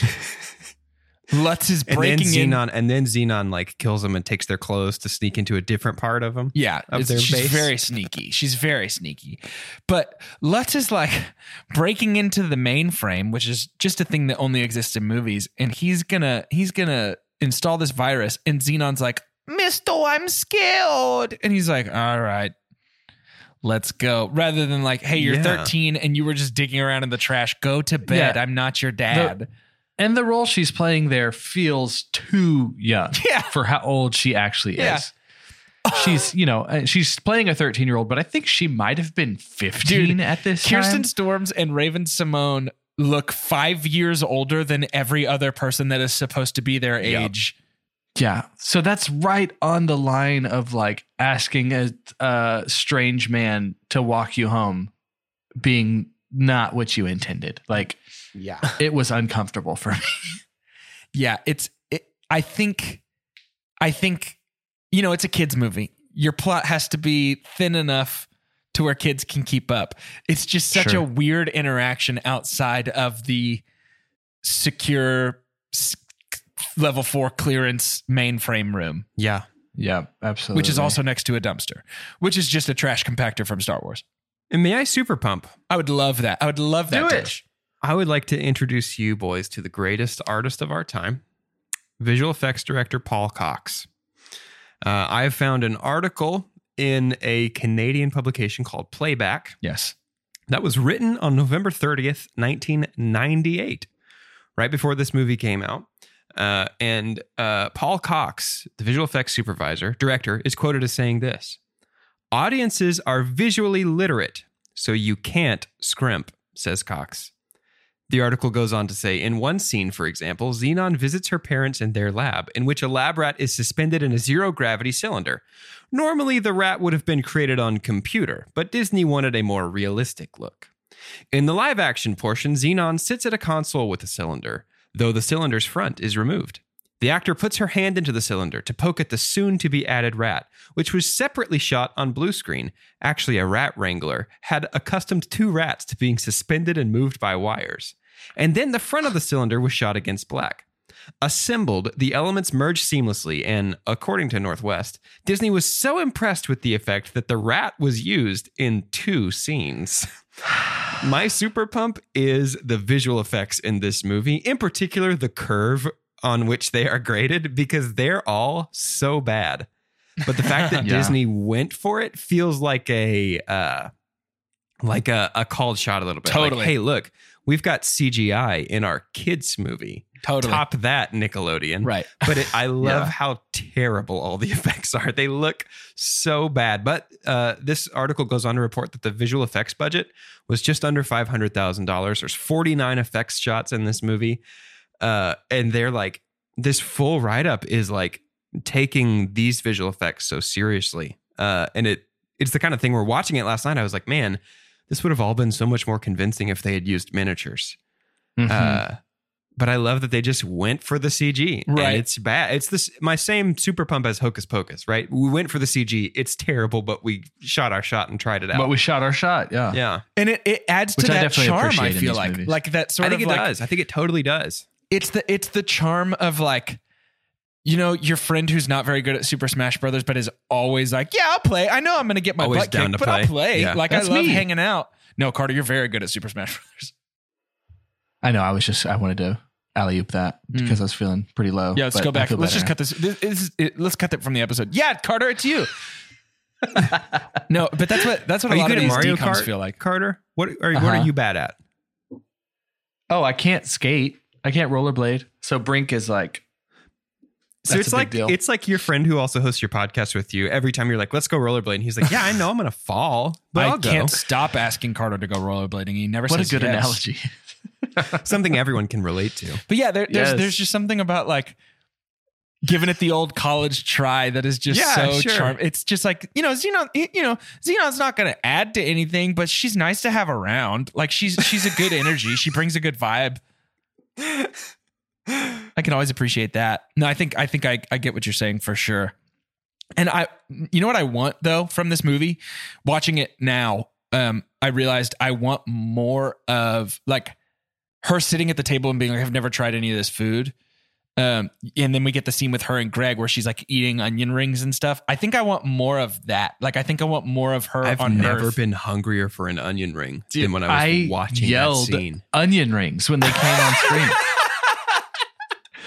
Lutz is breaking in. And then Xenon like kills them and takes their clothes to sneak into a different part of them. Yeah, of their she's base. very sneaky. She's very sneaky. But Lutz is like breaking into the mainframe, which is just a thing that only exists in movies, and he's gonna install this virus, and Xenon's like, "Mister, I'm scared," and he's like, "All right, let's go. Rather than like, hey, you're 13 and you were just digging around in the trash. Go to bed. I'm not your dad. And the role she's playing there feels too young for how old she actually is. She's, she's playing a 13-year-old, but I think she might have been 15 at this time. Kirsten Storms and Raven-Symoné look 5 years older than every other person that is supposed to be their age. Yeah. So that's right on the line of like asking a strange man to walk you home being not what you intended. Like, it was uncomfortable for me. Yeah. I think, it's a kid's movie. Your plot has to be thin enough to where kids can keep up. It's just such a weird interaction outside of the secure level 4 clearance mainframe room. Yeah. Yeah, absolutely. Which is also next to a dumpster, which is just a trash compactor from Star Wars. And may I super pump? I would love that. I would love that. Do it. I would like to introduce you boys to the greatest artist of our time, visual effects director Paul Cox. I have found an article in a Canadian publication called Playback. Yes. That was written on November 30th, 1998, right before this movie came out. And Paul Cox, the visual effects director, is quoted as saying this: "Audiences are visually literate, so you can't scrimp," says Cox. The article goes on to say, in one scene, for example, Xenon visits her parents in their lab, in which a lab rat is suspended in a zero-gravity cylinder. Normally, the rat would have been created on computer, but Disney wanted a more realistic look. In the live-action portion, Xenon sits at a console with a cylinder, though the cylinder's front is removed. The actor puts her hand into the cylinder to poke at the soon-to-be-added rat, which was separately shot on blue screen. Actually, a rat wrangler had accustomed 2 rats to being suspended and moved by wires. And then the front of the cylinder was shot against black. Assembled, the elements merged seamlessly, and according to Northwest, Disney was so impressed with the effect that the rat was used in 2 scenes. My super pump is the visual effects in this movie, in particular the curve on which they are graded, because they're all so bad. But the fact that Disney went for it feels like a called shot a little bit. Totally. Like, hey, look, we've got CGI in our kids movie. Totally. Top that, Nickelodeon. Right. But I love how terrible all the effects are. They look so bad. But this article goes on to report that the visual effects budget was just under $500,000. There's 49 effects shots in this movie. And they're like, this full write-up is like taking these visual effects so seriously. And it's the kind of thing where watching it last night, I was like, man, this would have all been so much more convincing if they had used miniatures. Mm-hmm. But I love that they just went for the CG. Right. And it's bad. It's my same super pump as Hocus Pocus, right? We went for the CG. It's terrible, but we shot our shot and tried it out. But we shot our shot, yeah. Yeah. And it adds to that charm, I feel like. Movies. Like that sort of I think it does. I think it totally does. It's the charm of like, your friend who's not very good at Super Smash Brothers, but is always like, yeah, I'll play. I know I'm going to get my always butt down kicked, to but play. I'll play. Yeah. Like, That's I love me. hanging out. No, Carter, you're very good at Super Smash Brothers. I know. I wanted to alley-oop that because I was feeling pretty low. Yeah, let's but go I back. feel Let's just better. cut this. Let's cut that from the episode. Yeah, Carter, it's you. No, but that's what Are a you lot good of at these Mario DComs Kart, feel like. Carter? What are you bad at? Oh, I can't skate. I can't rollerblade. So Brink is like, So that's it's a big like deal. it's like your friend who also hosts your podcast with you. Every time you're like, let's go rollerblade, and he's like, yeah, I know I'm gonna fall, but I'll I go. can't stop asking Carter to go rollerblading. He never what a says good yes. analogy. Something everyone can relate to. But yeah, Yes. there's just something about like giving it the old college try that is just Yeah, so sure. charming. It's just like, Xenon's not going to add to anything, but she's nice to have around. Like she's a good energy. She brings a good vibe. I can always appreciate that. No, I think I get what you're saying for sure. And you know what I want though from this movie? Watching it now, I realized I want more of like her sitting at the table and being like, I've never tried any of this food. And then we get the scene with her and Greg where she's like eating onion rings and stuff. I think I want more of that. Like, I think I want more of her I've on never Earth. been hungrier for an onion ring Dude, than when I was watching yelled that scene. onion rings when they came on screen.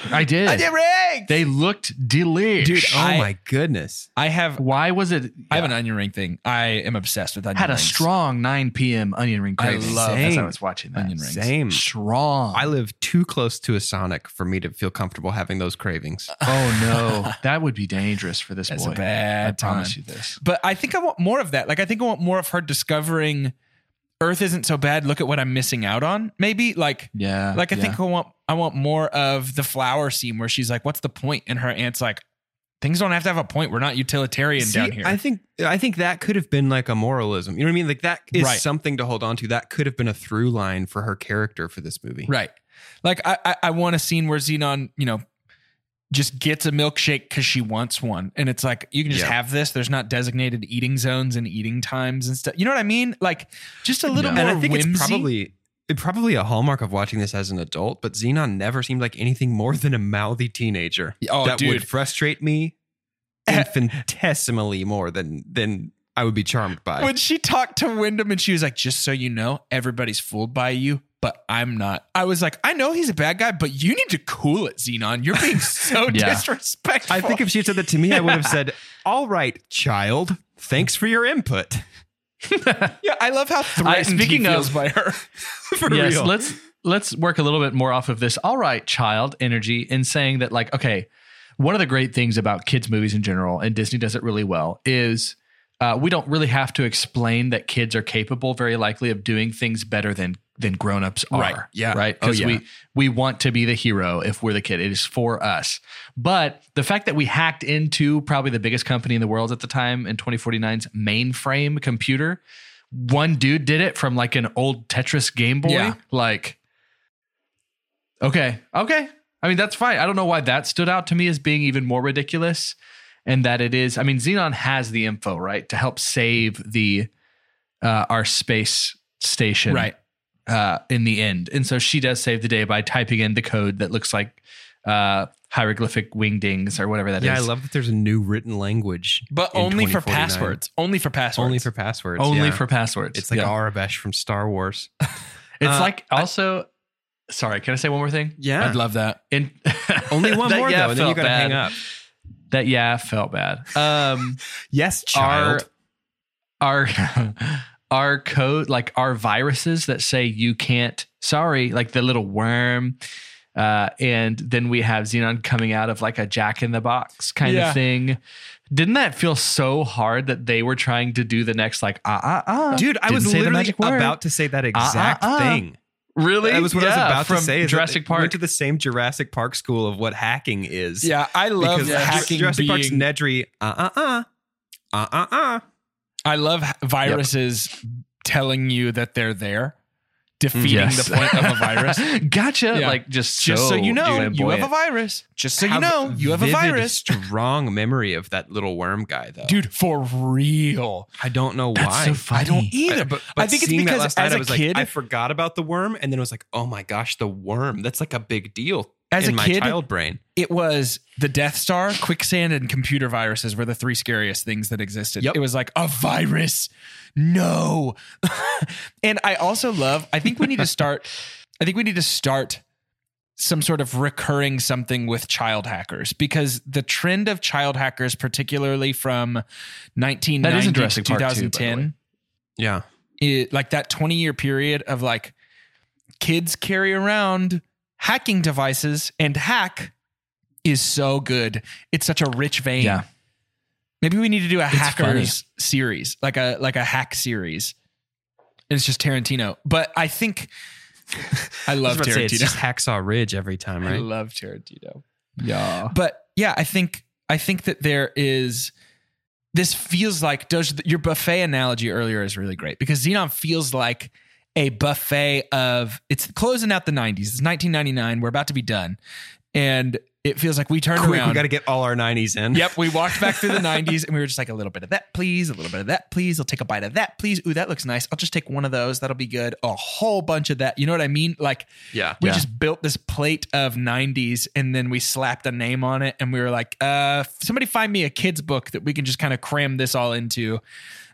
I did. Onion rings. They looked delish. Dude, Oh my goodness. I have Why was it? I have an onion ring thing. I am obsessed with onion Had a rings. strong 9 p.m. onion ring I craving. love as I Same. was watching that. onion rings. Same. Strong. I live too close to a Sonic for me to feel comfortable having those cravings. Oh no, that would be dangerous for this That's boy. a bad I promise time. you this. But I think I want more of that. Like, I think I want more of her discovering Earth isn't so bad. Look at what I'm missing out on. Maybe like, Yeah. like I think I want more of the flower scene where she's like, "What's the point?" And her aunt's like, "Things don't have to have a point. We're not utilitarian down here." I think that could have been like a moralism. You know what I mean? Like that is Right. something to hold on to. That could have been a through line for her character for this movie. Right. Like I want a scene where Xenon, just gets a milkshake because she wants one. And it's like, you can just Yeah. have this. There's not designated eating zones and eating times and stuff. You know what I mean? Like just a little Yeah. more And I think whimsy. it's probably a hallmark of watching this as an adult, but Xenon never seemed like anything more than a mouthy teenager. Oh, that dude. would frustrate me infinitesimally more than I would be charmed by. When she talked to Wyndham and she was like, "Just so you know, everybody's fooled by you, but I'm not." I was like, I know he's a bad guy, but you need to cool it, Xenon. You're being so Yeah. disrespectful. I think if she had said that to me, I would have said, "All right, child, thanks for your input." yeah, I love how threatened speaking he feels of- by her. For Yes, real. let's work a little bit more off of this all right child energy in saying that, like, okay, one of the great things about kids movies in general, and Disney does it really well, is we don't really have to explain that kids are capable very likely of doing things better than grown-ups are. Right. Yeah. Right. Oh, Because yeah. we want to be the hero if we're the kid. It is for us. But the fact that we hacked into probably the biggest company in the world at the time in 2049's mainframe computer, one dude did it from like an old Tetris Game Boy. Yeah. Like, okay. I mean, that's fine. I don't know why that stood out to me as being even more ridiculous. And that it is, I mean, Xenon has the info, right, to help save the our space station, Right. In the end. And so she does save the day by typing in the code that looks like hieroglyphic wingdings or whatever that is. Yeah, I love that there's a new written language. But in only for 2049. passwords. Only for passwords. Only for passwords. Only yeah. for passwords. It's like Yeah. Arabesh from Star Wars. It's like also. Sorry, can I say one more thing? Yeah. I'd love that. In, Only one that, more, yeah, though, and then you felt got to hang bad. up. That felt bad. Yes, child. Our code, like our viruses that say you can't, sorry, like the little worm. And then we have Xenon coming out of like a Jack in the Box kind Yeah. of thing. Didn't that feel so hard that they were trying to do the next like Dude, I Didn't was say the literally magic word. about to say that exact thing. Really? That was what I was about from to say. is that Jurassic they went Park. to the same Jurassic Park school of what hacking is. Yeah, I love because hacking Jurassic Park's being... Nedry. I love viruses telling you that they're there, defeating Yes. the point of a virus. Gotcha. Yeah. Like just So you know, you have a flamboyant. virus. Just so you know, you have a vivid, virus. Strong memory of that little worm guy, though. Dude, for real. I don't know That's why. so funny. I don't either. But I think it's seeing that because last night, as I a was kid, like, I forgot about the worm, and then it was like, oh my gosh, the worm. That's like a big deal As in a my kid, child brain. it was the Death Star, quicksand, and computer viruses were the three scariest things that existed. Yep. It was like a virus. No. And I also love, I think we need to start some sort of recurring something with child hackers, because the trend of child hackers, particularly from 1990 That is in to Jurassic Park too, by the way. 2010, Yeah. like that 20-year period of like kids carry around hacking devices, and hack is so good. It's such a rich vein. Yeah. Maybe we need to do a It's hackers series, like a hack series. And it's just Tarantino. But I think I love It's Tarantino. just Hacksaw Ridge every time, I right? love Tarantino. Yeah. But yeah, I think that there is, this feels like, your buffet analogy earlier is really great, because Xenon feels like a buffet of, it's closing out the 90s. It's 1999. We're about to be done. And it feels like we turned Quick, around. we got to get all our 90s in. Yep, we walked back through the 90s and we were just like, a little bit of that, please. A little bit of that, please. I'll take a bite of that, please. Ooh, that looks nice. I'll just take one of those. That'll be good. A whole bunch of that. You know what I mean? Like, Yeah. we just built this plate of 90s and then we slapped a name on it and we were like, somebody find me a kid's book that we can just kind of cram this all into.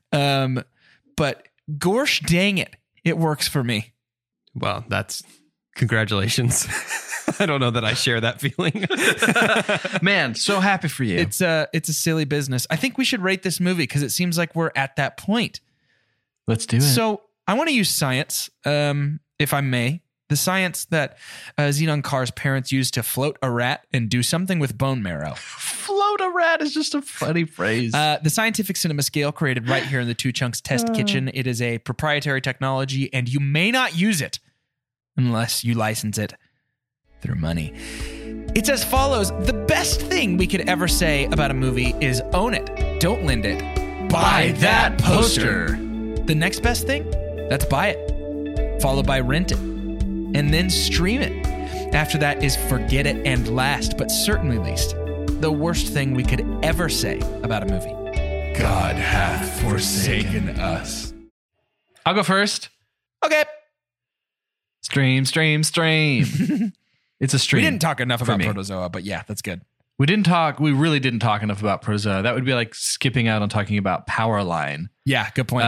But gosh dang it, it works for me. Well, that's Congratulations. I don't know that I share that feeling. Man, so happy for you. It's a silly business. I think we should rate this movie because it seems like we're at that point. Let's do it. So I want to use science, if I may. The science that Xenon Carr's parents used to float a rat and do something with bone marrow. Float a rat is just a funny phrase. The scientific cinema scale created right here in the Two Chunks test kitchen. It is a proprietary technology, and you may not use it unless you license it through money. It's as follows. The best thing we could ever say about a movie is own it. Don't lend it. Buy that poster. The next best thing? That's buy it. Followed by rent it. And then stream it. After that is forget it. And last, but certainly least, the worst thing we could ever say about a movie. God hath forsaken us. I'll go first. Okay. Stream. It's a stream. We didn't talk enough about me. Protozoa, but yeah, that's good. We really didn't talk enough about Protozoa. That would be like skipping out on talking about Powerline. Yeah, good point.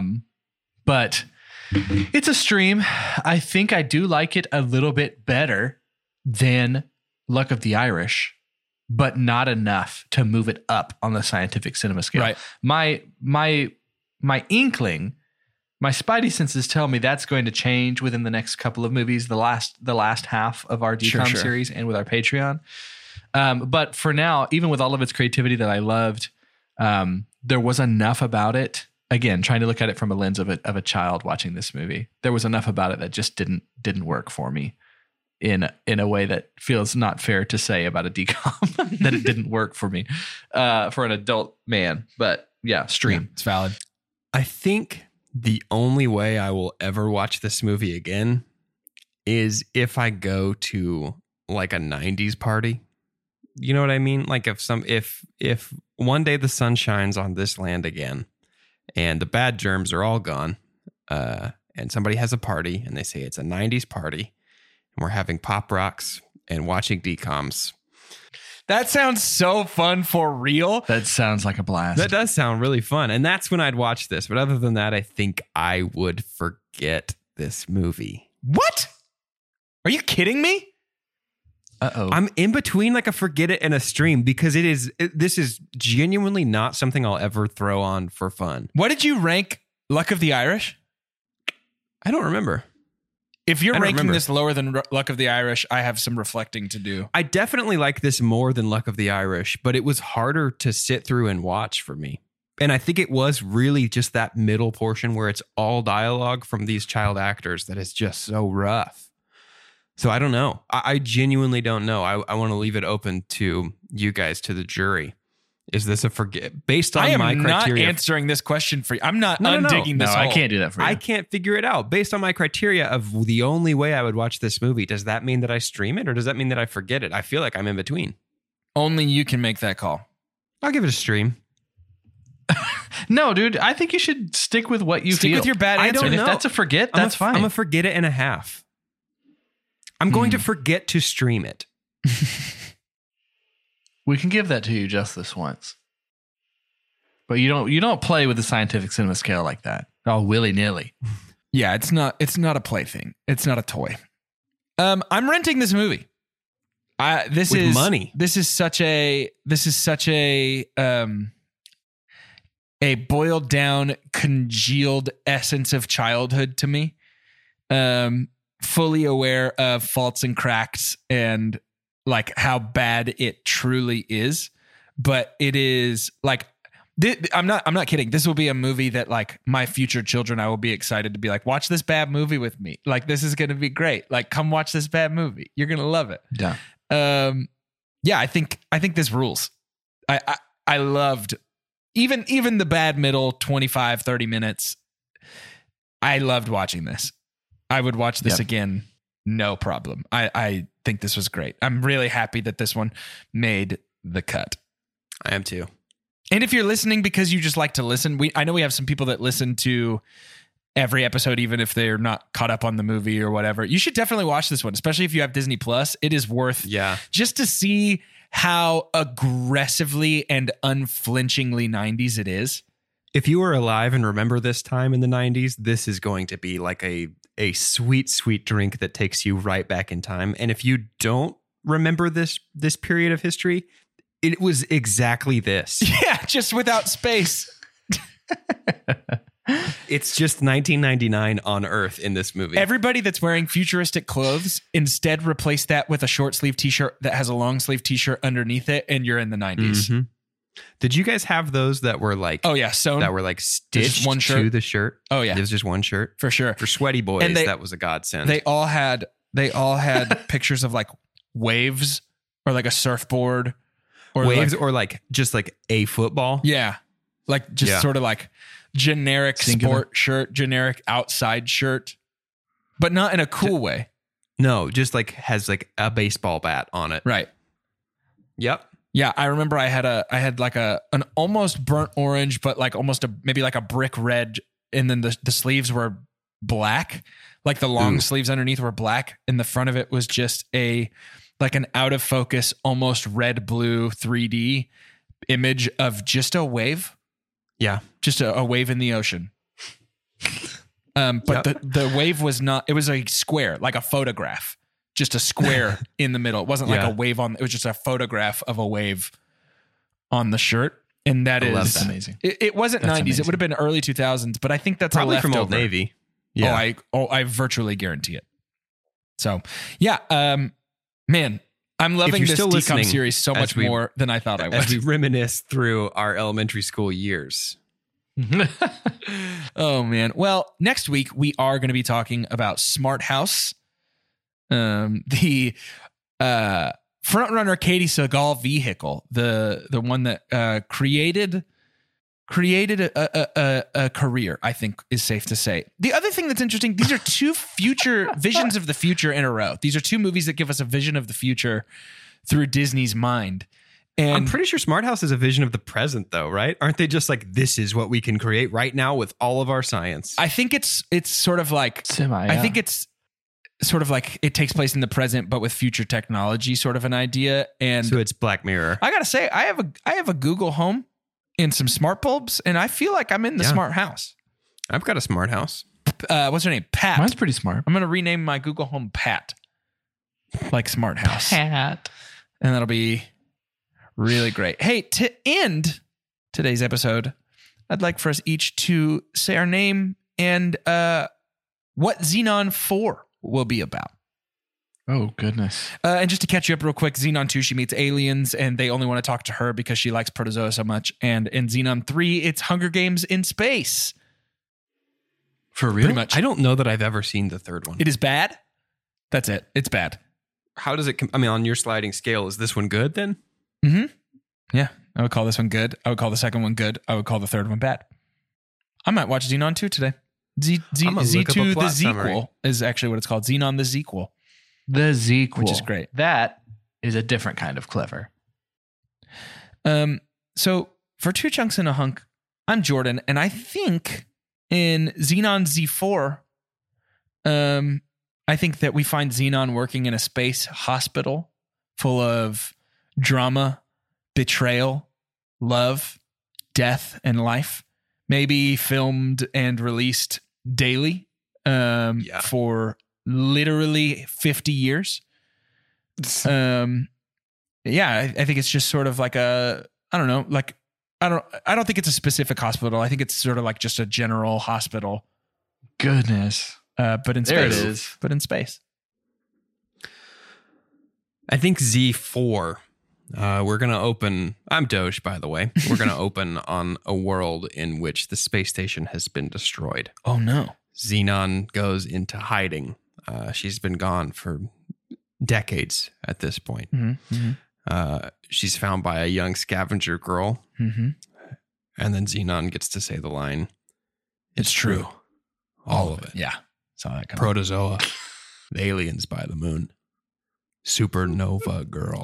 But it's a stream. I think I do like it a little bit better than Luck of the Irish, but not enough to move it up on the scientific cinema scale. Right. My inkling, my spidey senses tell me that's going to change within the next couple of movies, the last half of our DCOM Sure. series and with our Patreon. But for now, even with all of its creativity that I loved, there was enough about it. Again, trying to look at it from a lens of a child watching this movie, there was enough about it that just didn't work for me in a way that feels not fair to say about a DCOM that it didn't work for me for an adult man. But yeah, stream. Yeah, it's valid. I think the only way I will ever watch this movie again is if I go to like a 90s party. You know what I mean? Like if one day the sun shines on this land again and the bad germs are all gone, and somebody has a party and they say it's a 90s party and we're having pop rocks and watching DCOMs. That sounds so fun for real. That sounds like a blast. That does sound really fun. And that's when I'd watch this. But other than that, I think I would forget this movie. What? Are you kidding me? Uh-oh. I'm in between like a forget it and a stream because this is genuinely not something I'll ever throw on for fun. What did you rank Luck of the Irish? I don't remember. If you're I don't ranking remember. this lower than Luck of the Irish, I have some reflecting to do. I definitely like this more than Luck of the Irish, but it was harder to sit through and watch for me. And I think it was really just that middle portion where it's all dialogue from these child actors that is just so rough. So I don't know. I genuinely don't know. I want to leave it open to you guys, to the jury. Is this a forget based on my criteria? I am not answering this question for you. I'm not No. undigging this No, I hole. can't do that for you. I can't figure it out. Based on my criteria of the only way I would watch this movie, does that mean that I stream it or does that mean that I forget it? I feel like I'm in between. Only you can make that call. I'll give it a stream. No, dude, I think you should stick with what you Stick feel. with your bad I answer. don't And know. if that's a forget, that's fine. I'm a forget it and a half. I'm going to forget to stream it. We can give that to you just this once. But you don't play with the scientific cinema scale like that. Oh, willy-nilly. Yeah, it's not a plaything. It's not a toy. I'm renting this movie. This With is money. This is such a boiled down, congealed essence of childhood to me. Fully aware of faults and cracks and like how bad it truly is, but it is like I'm not kidding. This will be a movie that like my future children, I will be excited to be like, watch this bad movie with me. Like this is going to be great. Like come watch this bad movie. You're going to love it. Yeah. Yeah, I think this rules. I loved even the bad middle 25, 30 minutes. I loved watching this. I would watch this again. No problem. I think this was great. I'm really happy that this one made the cut. I am too. And if you're listening because you just like to listen, I know we have some people that listen to every episode, even if they're not caught up on the movie or whatever. You should definitely watch this one, especially if you have Disney Plus. It is worth just to see how aggressively and unflinchingly 90s it is. If you were alive and remember this time in the 90s, this is going to be like a a sweet, sweet drink that takes you right back in time. And if you don't remember this period of history, it was exactly this. Yeah, just without space. It's just 1999 on Earth in this movie. Everybody that's wearing futuristic clothes instead replace that with a short sleeve t-shirt that has a long sleeve t-shirt underneath it, and you're in the 90s. Mhm. Did you guys have those that were like, Oh yeah, sewn. that were like stitched one shirt? to the shirt? Oh yeah, It was just one shirt. for sure. For sweaty boys, And that was a godsend. They all had pictures of like waves or like a surfboard or Waves like, or like just like a football. yeah, like just Yeah. sort of like generic Singular. sport shirt, generic outside shirt, but not in a cool way. No, just like has like a baseball bat on it. Right. Yep. Yeah, I remember I had like an almost burnt orange, but like almost maybe like a brick red, and then the sleeves were black, like the long Ooh. sleeves underneath were black, and the front of it was just like an out of focus, almost red blue 3D image of just a wave, Yeah. just a wave in the ocean. But Yep. the wave was not. It was a square, like a photograph. Just a square in the middle. It wasn't like Yeah. a wave it was just a photograph of a wave on the shirt. And that I love is that. Amazing. It wasn't That's 90s. It amazing. would have been early 2000s, but I think that's Probably a from leftover. Old Navy. I virtually guarantee it. So, yeah, man, I'm loving you're this still DCOM listening, series so as much we- more than I thought I As we would. reminisce through our elementary school years. Oh man. Well, next week we are going to be talking about Smart House. The frontrunner Katie Sagal vehicle, the one that created a career, I think is safe to say. The other thing that's interesting, these are two future visions of the future in a row. These are two movies that give us a vision of the future through Disney's mind. And I'm pretty sure Smart House is a vision of the present, though, right? Aren't they just like, this is what we can create right now with all of our science? I think it's sort of like I think it's sort of like it takes place in the present, but with future technology, sort of an idea. And So it's Black Mirror. I gotta say, I have a Google Home and some smart bulbs, and I feel like I'm in the Yeah. smart house. I've got a Smart House. What's her name? Pat. Mine's pretty smart. I'm gonna rename my Google Home Pat, like Smart House, Pat. and that'll be really great. Hey, to end today's episode, I'd like for us each to say our name and what Xenon 4 will be about. Oh, goodness. And just to catch you up real quick, Xenon 2, she meets aliens and they only want to talk to her because she likes Protozoa so much. And in Xenon 3, it's Hunger Games in space. For real? Pretty much. I don't know that I've ever seen the third one. It is bad. That's it. It's bad. How does it, I mean, on your sliding scale, is this one good then? Mm-hmm. Yeah. I would call this one good. I would call the second one good. I would call the third one bad. I might watch Xenon 2 today. I'm gonna look up a Z2 the plot summary. Zequel is actually what it's called. Xenon the Zequel. The Zequel. Which is great. That is a different kind of clever. So for Two Chunks and a Hunk, I'm Jordan, and I think in Xenon Z4, I think that we find Xenon working in a space hospital full of drama, betrayal, love, death, and life. Maybe filmed and released daily for literally 50 years. I think it's just sort of like I don't think it's a specific hospital. I think it's sort of like just a general hospital, Goodness. but in space. There it is. But in space. I think Z4. We're going to open. I'm Doge, by the way. We're going to open on a world in which the space station has been destroyed. Oh no. Xenon goes into hiding. She's been gone for decades at this point. Mm-hmm. She's found by a young scavenger girl. Mm-hmm. And then Xenon gets to say the line, It's true. All of it. Yeah. Saw that coming. Protozoa. The aliens by the moon. Supernova girl.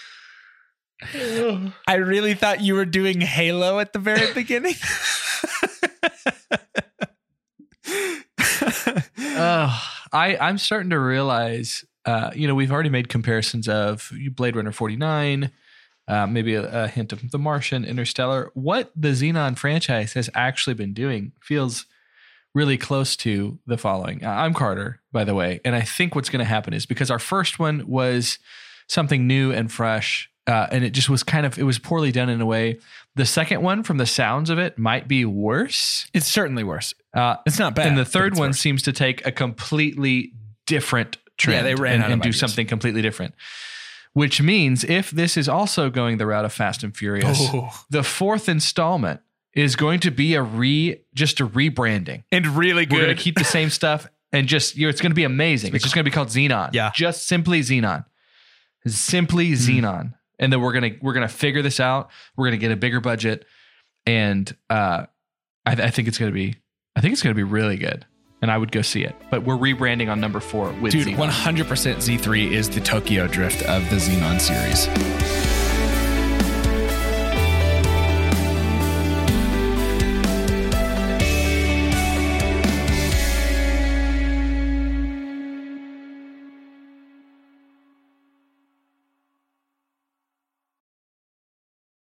I really thought you were doing Halo at the very beginning. I'm starting to realize, we've already made comparisons of Blade Runner 49, maybe a hint of The Martian, Interstellar. What the Xenon franchise has actually been doing feels really close to the following. I'm Carter, by the way, and I think what's going to happen is because our first one was something new and fresh, and it just was it was poorly done in a way. The second one, from the sounds of it, might be worse. It's certainly worse. It's not bad. And the third one seems to take a completely different trend. Yeah, they ran out and of do ideas. something completely different. Which means if this is also going the route of Fast and Furious, the fourth installment is going to be just a rebranding. And really good. We're going to keep the same stuff and just, it's going to be amazing. It's just going to be called Xenon. Yeah. Just simply Xenon. Simply Xenon. And then we're going to figure this out. We're going to get a bigger budget. And I think it's going to be really good. And I would go see it. But we're rebranding on number 4 with Xenon. 100% Z3 is the Tokyo Drift of the Xenon series.